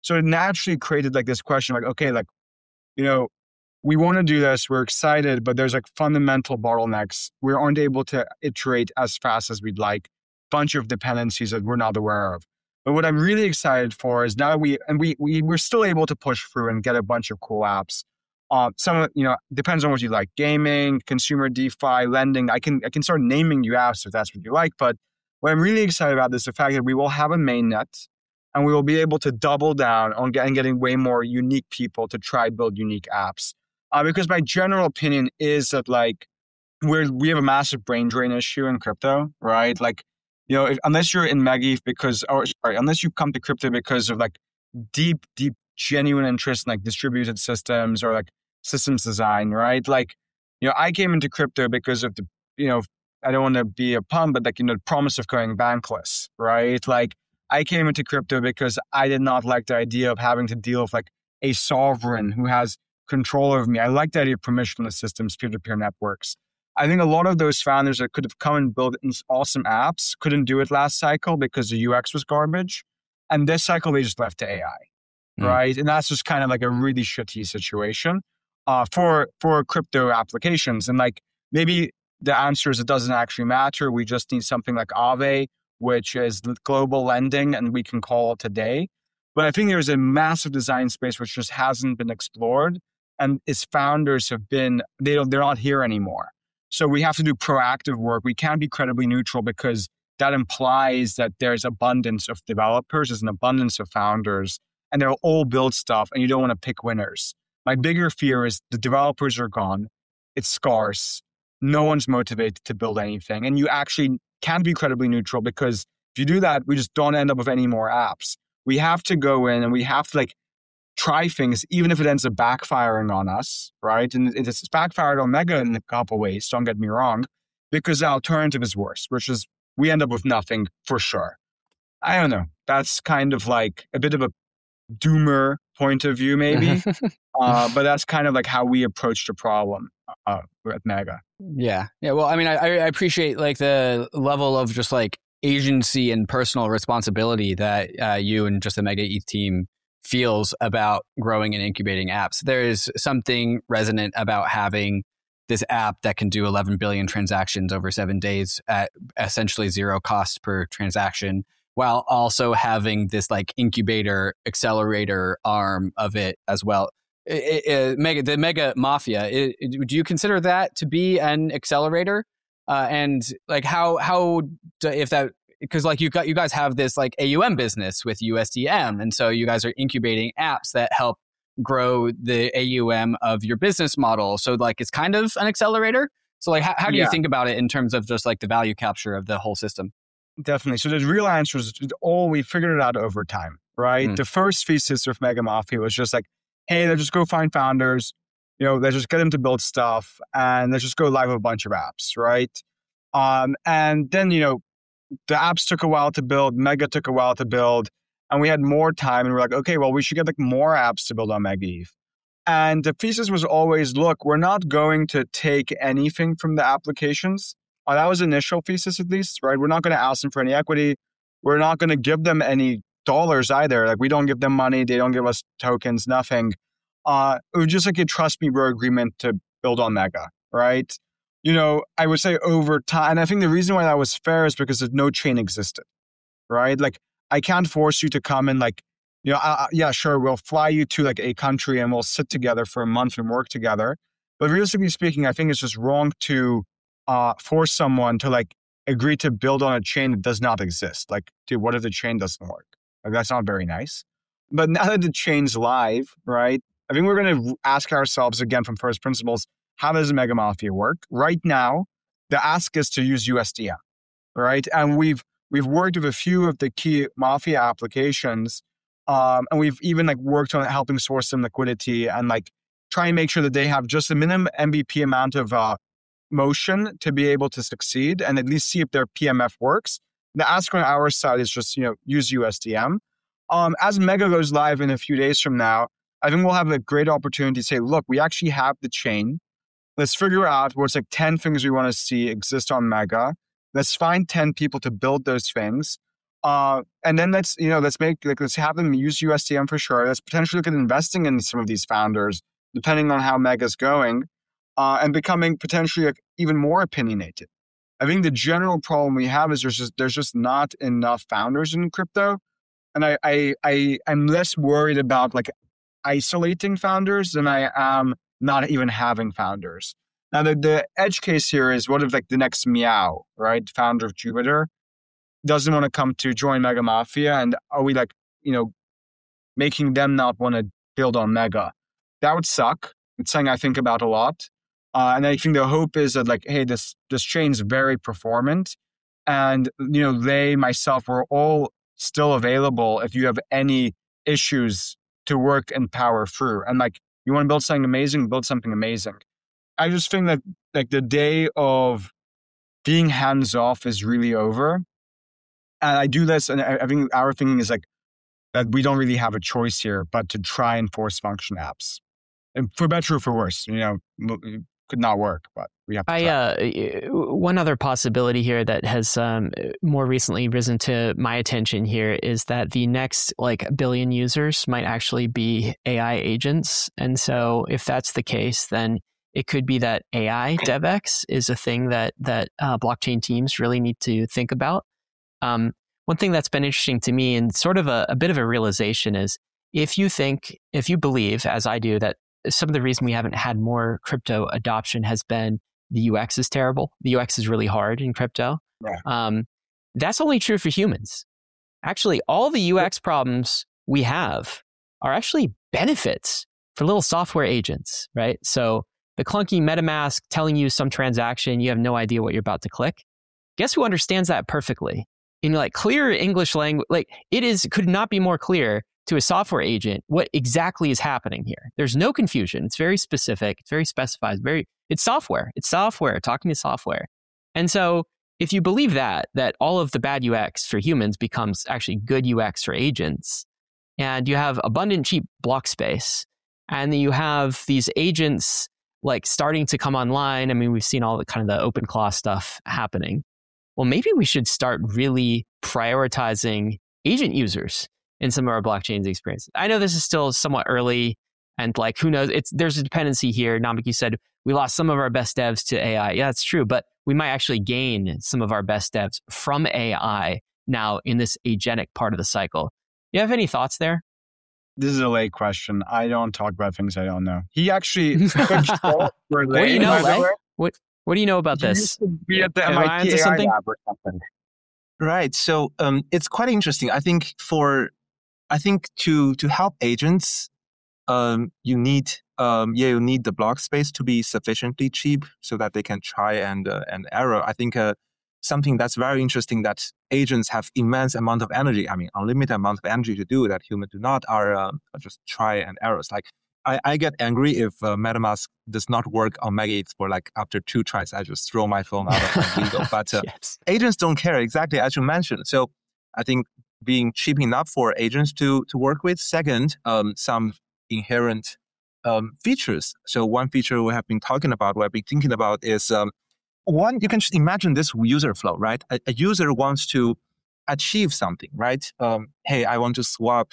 [SPEAKER 1] So it naturally created like this question, like, okay, like, you know, we want to do this, we're excited, but there's like fundamental bottlenecks. We aren't able to iterate as fast as we'd like, bunch of dependencies that we're not aware of. But what I'm really excited for is now that we, and we, we, we're still able to push through and get a bunch of cool apps. Uh, some, you know, depends on what you like, gaming, consumer DeFi, lending. I can, I can start naming you apps if that's what you like. But what I'm really excited about is the fact that we will have a mainnet and we will be able to double down on getting, getting way more unique people to try build unique apps. Uh, because my general opinion is that like, we're, we have a massive brain drain issue in crypto, right? Like, you know, if, unless you're in Mega because, or sorry, unless you come to crypto because of like deep, deep, genuine interest in like distributed systems or like systems design, right? Like, you know, I came into crypto because of the, you know, I don't want to be a pun, but like, you know, the promise of going bankless, right? Like, I came into crypto because I did not like the idea of having to deal with like a sovereign who has control over me. I like the idea of permissionless systems, peer-to-peer networks. I think a lot of those founders that could have come and built awesome apps couldn't do it last cycle because the U X was garbage. And this cycle, they just left to A I, mm. right? And that's just kind of like a really shitty situation uh, for, for crypto applications. And like, maybe the answer is it doesn't actually matter. We just need something like Aave, which is global lending, and we can call it today. But I think there's a massive design space which just hasn't been explored. And its founders have been, they don't, they're not here anymore. So we have to do proactive work. We can't be credibly neutral because that implies that there's abundance of developers, there's an abundance of founders, and they'll all build stuff, and you don't want to pick winners. My bigger fear is the developers are gone. It's scarce. No one's motivated to build anything. And you actually can't be credibly neutral because if you do that, we just don't end up with any more apps. We have to go in and we have to like try things, even if it ends up backfiring on us, right? And it's backfired on Mega in a couple ways, don't get me wrong, because the alternative is worse, which is we end up with nothing for sure. I don't know. That's kind of like a bit of a doomer point of view, maybe. uh, but that's kind of like how we approach the problem uh, at Mega.
[SPEAKER 2] Yeah. Yeah. Well, I mean, I, I appreciate like the level of just like agency and personal responsibility that uh, you and just the Mega E T H team feels about growing and incubating apps. There is something resonant about having this app that can do eleven billion transactions over seven days at essentially zero cost per transaction, while also having this like incubator accelerator arm of it as well. It, it, Mega, the Mega Mafia, it, it, do you consider that to be an accelerator? Uh, and like how, how, do, if that, because like you got, you guys have this like A U M business with U S D M. And so you guys are incubating apps that help grow the A U M of your business model. So like it's kind of an accelerator. So like how, how do yeah. you think about it in terms of just like the value capture of the whole system?
[SPEAKER 1] Definitely. So the real answer is all we figured it out over time, right? Mm. The first thesis of Mega Mafia was just like, hey, let's just go find founders, you know, let's just get them to build stuff and let's just go live with a bunch of apps, right? Um, and then, you know, the apps took a while to build, Mega took a while to build, and we had more time and we're like, okay, well, we should get like more apps to build on Mega E T H. And the thesis was always, look, we're not going to take anything from the applications. Uh, that was the initial thesis at least, right? We're not going to ask them for any equity. We're not going to give them any dollars either. Like we don't give them money. They don't give us tokens, nothing. Uh, it was just like a trust me bro agreement to build on Mega, right? You know, I would say over time, and I think the reason why that was fair is because no chain existed, right? Like I can't force you to come and like, you know, uh, yeah, sure, we'll fly you to like a country and we'll sit together for a month and work together. But realistically speaking, I think it's just wrong to uh, force someone to like agree to build on a chain that does not exist. Like, dude, what if the chain doesn't work? Like that's not very nice. But now that the chain's live, right? I think we're going to ask ourselves again from first principles, how does Mega Mafia work? Right now, the ask is to use U S D M, right? And we've we've worked with a few of the key Mafia applications, um, and we've even like worked on helping source some liquidity and like try and make sure that they have just a minimum M V P amount of uh, motion to be able to succeed and at least see if their P M F works. The ask on our side is just, you know, use U S D M. Um, as Mega goes live in a few days from now, I think we'll have a great opportunity to say, look, we actually have the chain. Let's figure out what's like ten things we want to see exist on Mega. Let's find ten people to build those things. Uh, and then let's, you know, let's make, like, let's have them use U S D M for sure. Let's potentially look at investing in some of these founders, depending on how Mega's going, uh, and becoming potentially like even more opinionated. I think the general problem we have is there's just, there's just not enough founders in crypto. And I, I, I, I'm less worried about like isolating founders than I am not even having founders. Now, the, the edge case here is what if like the next Meow, right? Founder of Jupiter doesn't want to come to join Mega Mafia. And are we like, you know, making them not want to build on Mega? That would suck. It's something I think about a lot. Uh, and I think the hope is that like, hey, this, this chain's very performant. And, you know, they, myself, we're all still available if you have any issues to work and power through. And like, you want to build something amazing, build something amazing. I just think that like the day of being hands off is really over. And I do this, and I think our thinking is like that we don't really have a choice here, but to try and force function apps. And for better or for worse, you know, it could not work, but we have to
[SPEAKER 4] I, uh, one other possibility here that has um, more recently risen to my attention here is that the next like billion users might actually be A I agents. And so if that's the case, then it could be that A I DevX is a thing that, that uh, blockchain teams really need to think about. Um, one thing that's been interesting to me and sort of a, a bit of a realization is if you think, if you believe, as I do, that some of the reason we haven't had more crypto adoption has been the U X is terrible. The U X is really hard in crypto.
[SPEAKER 1] Yeah.
[SPEAKER 4] Um, that's only true for humans. Actually, all the U X problems we have are actually benefits for little software agents, right? So the clunky MetaMask telling you some transaction, you have no idea what you're about to click. Guess who understands that perfectly? In like clear English language, like it is could not be more clear to a software agent what exactly is happening here. There's no confusion. It's very specific. It's very specified. Very, it's software. It's software talking to software. And so if you believe that, that all of the bad U X for humans becomes actually good U X for agents, and you have abundant cheap block space, and then you have these agents like starting to come online. I mean, we've seen all the kind of the OpenClaw stuff happening. Well, maybe we should start really prioritizing agent users in some of our blockchains experiences. I know this is still somewhat early, and like who knows? It's there's a dependency here. Namik, you said we lost some of our best devs to A I. Yeah, that's true, but we might actually gain some of our best devs from A I now in this agentic part of the cycle. You have any thoughts there?
[SPEAKER 1] This is a late question. I don't talk about things I don't know. He actually
[SPEAKER 4] what do you know, right? What What do you know about
[SPEAKER 1] he
[SPEAKER 4] this?
[SPEAKER 1] Used to be at the
[SPEAKER 4] Am I
[SPEAKER 1] M I T
[SPEAKER 4] onto
[SPEAKER 1] A I
[SPEAKER 4] something?
[SPEAKER 1] lab or something.
[SPEAKER 3] Right. So um, it's quite interesting. I think for, I think to to help agents, um, you need um, yeah you need the block space to be sufficiently cheap so that they can try and uh, and error. I think uh, something that's very interesting that agents have immense amount of energy. I mean, unlimited amount of energy to do that humans do not are uh, just try and errors. Like I, I get angry if uh, MetaMask does not work on Mega for like after two tries. I just throw my phone out of my window. But uh,
[SPEAKER 4] Yes.
[SPEAKER 3] agents don't care, exactly as you mentioned. So I think being cheap enough for agents to to work with. Second, um, some inherent um, features. So one feature we have been talking about, we have been thinking about is um, one, you can just imagine this user flow, right? A, a user wants to achieve something, right? Um, hey, I want to swap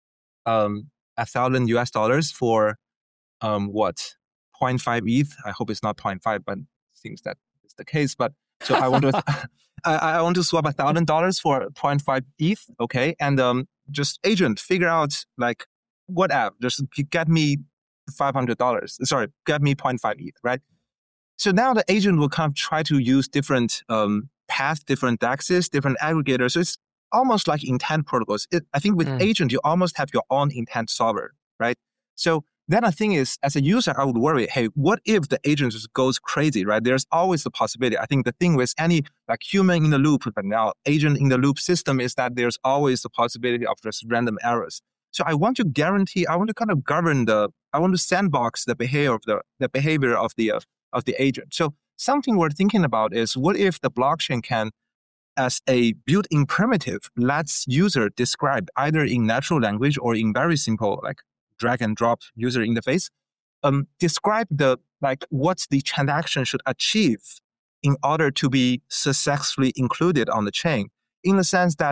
[SPEAKER 3] um, a thousand U S dollars for um, what? zero point five E T H. I hope it's not zero point five, but it seems that it's the case. But so I want to, I, I want to swap a thousand dollars for zero point five E T H. Okay, and um, just agent figure out like what app just get me five hundred dollars. Sorry, get me zero point five E T H. Right. So now the agent will kind of try to use different um, paths, different D E Xs, different aggregators. So it's almost like intent protocols. It, I think with mm. agent, you almost have your own intent solver, right? So then the thing is, as a user, I would worry, hey, what if the agent just goes crazy, right? There's always the possibility. I think the thing with any like human in the loop, but now agent in the loop system is that there's always the possibility of just random errors. So I want to guarantee, I want to kind of govern the, I want to sandbox the behavior of the, the behavior of the, uh, of the agent. So something we're thinking about is what if the blockchain can, as a built-in primitive, lets user describe either in natural language or in very simple, like drag and drop user interface, um, describe the, like what the transaction should achieve in order to be successfully included on the chain, in the sense that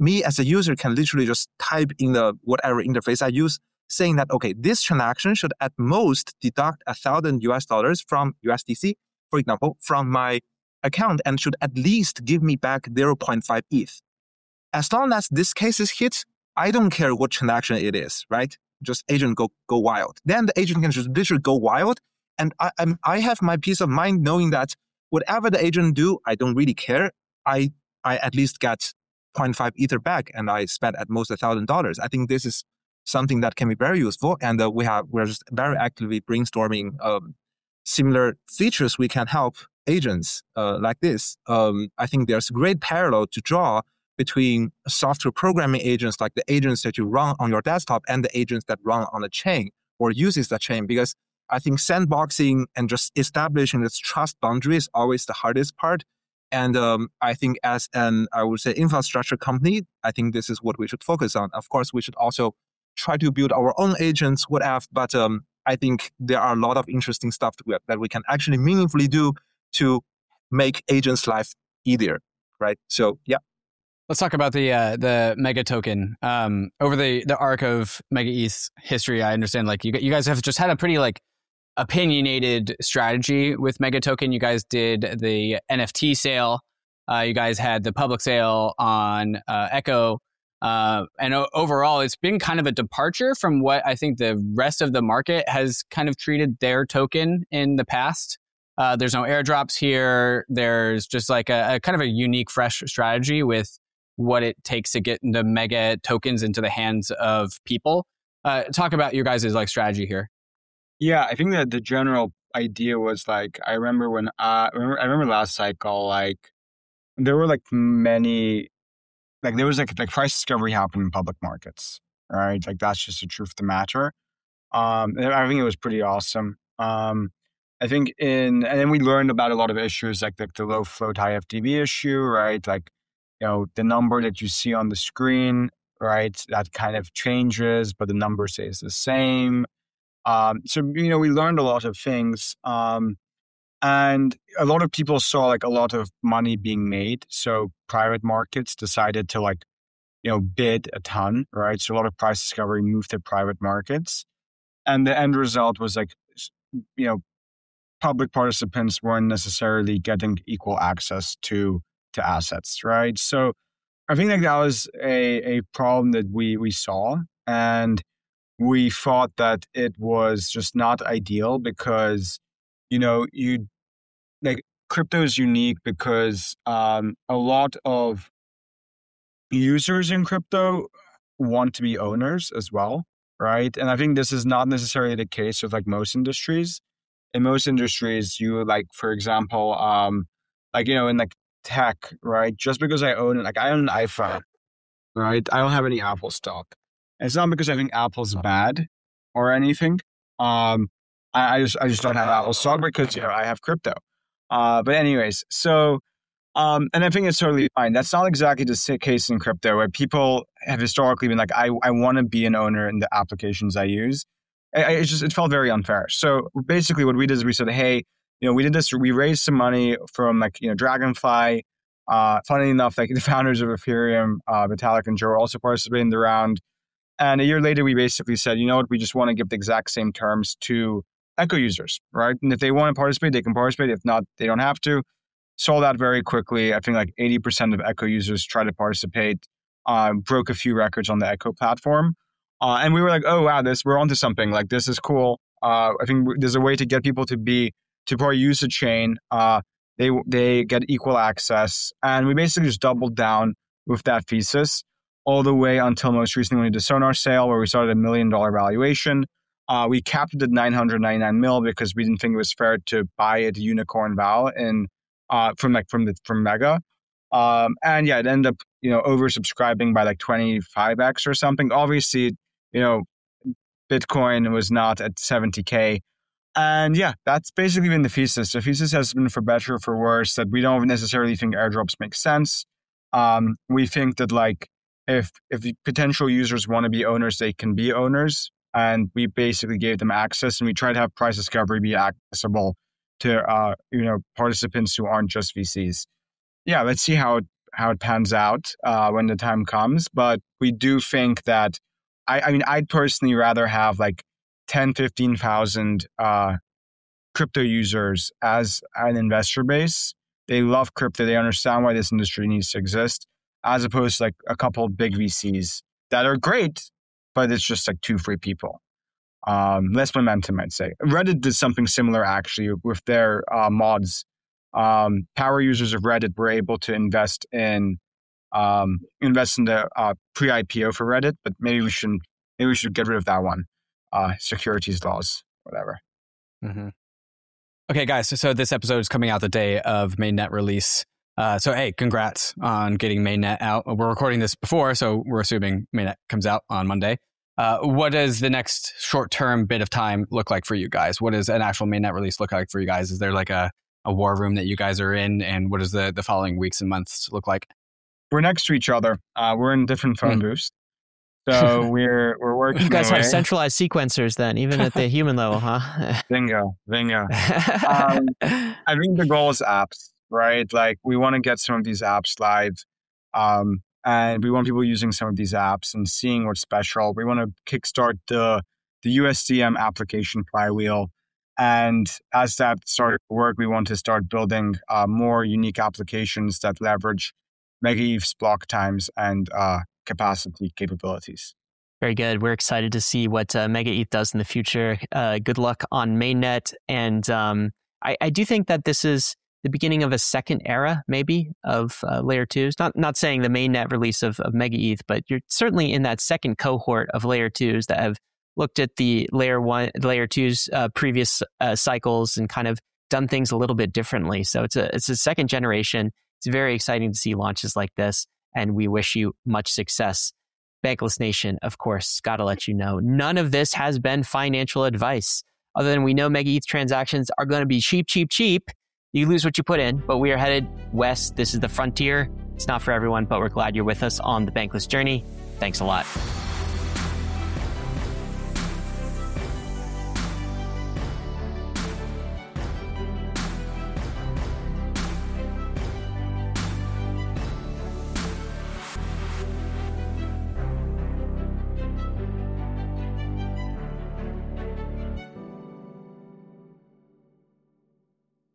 [SPEAKER 3] me as a user can literally just type in the whatever interface I use, saying that, okay, this transaction should at most deduct a thousand U S dollars from U S D C, for example, from my account and should at least give me back zero point five E T H. As long as this case is hit, I don't care what transaction it is, right? Just agent go go wild. Then the agent can just literally go wild. And I, I'm, I have my peace of mind knowing that whatever the agent do, I don't really care. I, I at least get zero point five Ether back and I spent at most one thousand dollars. I think this is something that can be very useful. And uh, we have, we're just very actively brainstorming um, similar features we can help agents uh, like this. Um, I think there's a great parallel to draw between software programming agents, like the agents that you run on your desktop, and the agents that run on the chain or uses the chain. Because I think sandboxing and just establishing this trust boundary is always the hardest part. And um, I think as an, I would say, infrastructure company, I think this is what we should focus on. Of course, we should also try to build our own agents, whatever. But um, I think there are a lot of interesting stuff that we can actually meaningfully do to make agents' life easier, right? So, yeah.
[SPEAKER 2] Let's talk about the uh, the Mega token. Um, over the, the arc of Mega E T H's history, I understand like you you guys have just had a pretty like opinionated strategy with Mega token. You guys did the N F T sale. Uh, you guys had the public sale on uh, Echo. Uh, and o- overall, it's been kind of a departure from what I think the rest of the market has kind of treated their token in the past. Uh, there's no airdrops here. There's just like a, a kind of a unique, fresh strategy with what it takes to get the Mega tokens into the hands of people. Uh, talk about your guys' like strategy here.
[SPEAKER 1] Yeah, I think that the general idea was like, I remember when, uh, I remember, I remember last cycle, like there were like many, like there was like, like price discovery happened in public markets, right? Like that's just the truth of the matter. Um, and I think it was pretty awesome. Um, I think in, and then we learned about a lot of issues like the, the low float high F T V issue, right? Like, you know, the number that you see on the screen, right? That kind of changes, but the number stays the same. Um, so, you know, we learned a lot of things. Um, and a lot of people saw like a lot of money being made. So private markets decided to like, you know, bid a ton, right? So a lot of price discovery moved to private markets. And the end result was like, you know, public participants weren't necessarily getting equal access to to assets, right? So I think like that was a, a problem that we we saw. And we thought that it was just not ideal because, you know, you like crypto is unique because um, a lot of users in crypto want to be owners as well, right? And I think this is not necessarily the case with like most industries. In most industries, you like, for example, um, like, you know, in like tech, right? Just because I own it, like I own an iPhone, right? I don't have any Apple stock. It's not because I think Apple's bad or anything. Um, I, I just I just don't have Apple stock because, you know, I have crypto. Uh, but anyways, so um, and I think it's totally fine. That's not exactly the case in crypto, where people have historically been like, I I want to be an owner in the applications I use. I, it just it felt very unfair. So basically, what we did is we said, hey, you know, we did this. We raised some money from like you know Dragonfly. Uh, funny enough, like the founders of Ethereum, uh, Vitalik and Joe, also participated in the round. And a year later, we basically said, you know what, we just want to give the exact same terms to Echo users, right? And if they want to participate, they can participate. If not, they don't have to. Sold out very quickly. I think like eighty percent of Echo users tried to participate, uh, broke a few records on the Echo platform. Uh, and we were like, oh, wow, this we're onto something. Like, this is cool. Uh, I think there's a way to get people to be, to probably use the chain. Uh, they they get equal access. And we basically just doubled down with that thesis all the way until most recently we did the Sonar sale, where we started a million dollar valuation. Uh, we capped it at nine hundred ninety-nine mil because we didn't think it was fair to buy it unicorn val in uh, from like from the from Mega. Um, and yeah, it ended up you know oversubscribing by like twenty-five x or something. Obviously, you know, Bitcoin was not at seventy K. And yeah, that's basically been the thesis. The thesis has been for better or for worse that we don't necessarily think airdrops make sense. Um, we think that like if if the potential users want to be owners, they can be owners. And we basically gave them access, and we try to have price discovery be accessible to uh, you know participants who aren't just V Cs. Yeah, let's see how it how it pans out uh, when the time comes. But we do think that, I, I mean, I'd personally rather have like ten, fifteen thousand uh, crypto users as an investor base. They love crypto. They understand why this industry needs to exist, as opposed to like a couple of big V Cs that are great, but it's just like two, three people. Um, less momentum, I'd say. Reddit did something similar actually with their uh, mods. Um, power users of Reddit were able to invest in um, invest in the uh, pre-I P O for Reddit, but maybe we shouldn't. Maybe we should get rid of that one. Uh, securities laws, whatever.
[SPEAKER 2] Mm-hmm. Okay, guys. So, so this episode is coming out the day of mainnet release. Uh, so hey, congrats on getting mainnet out. We're recording this before, so we're assuming mainnet comes out on Monday. Uh, what does the next short-term bit of time look like for you guys? What does an actual mainnet release look like for you guys? Is there like a, a war room that you guys are in? And what does the, the following weeks and months look like?
[SPEAKER 1] We're next to each other. Uh, we're in different phone mm. booths. So we're we're working.
[SPEAKER 4] You guys
[SPEAKER 1] away.
[SPEAKER 4] have centralized sequencers then, even at the human level, huh?
[SPEAKER 1] Bingo, bingo. um, I think the goal is apps, right? Like we want to get some of these apps live. Um, And we want people using some of these apps and seeing what's special. We want to kickstart the the U S D M application flywheel. And as that started to work, we want to start building uh, more unique applications that leverage MegaETH's block times and uh, capacity capabilities.
[SPEAKER 4] Very good. We're excited to see what uh, MegaETH does in the future. Uh, good luck on mainnet. And um, I, I do think that this is the beginning of a second era, maybe, of uh, layer twos. Not not saying the mainnet release of, of MegaETH, but you're certainly in that second cohort of layer twos that have looked at the layer one, layer twos uh, previous uh, cycles and kind of done things a little bit differently. So it's a it's a second generation. It's very exciting to see launches like this, and we wish you much success. Bankless Nation, of course, got to let you know, none of this has been financial advice. Other than we know MegaETH transactions are going to be cheap, cheap, cheap. You lose what you put in, but we are headed west. This is the frontier. It's not for everyone, but we're glad you're with us on the Bankless journey. Thanks a lot.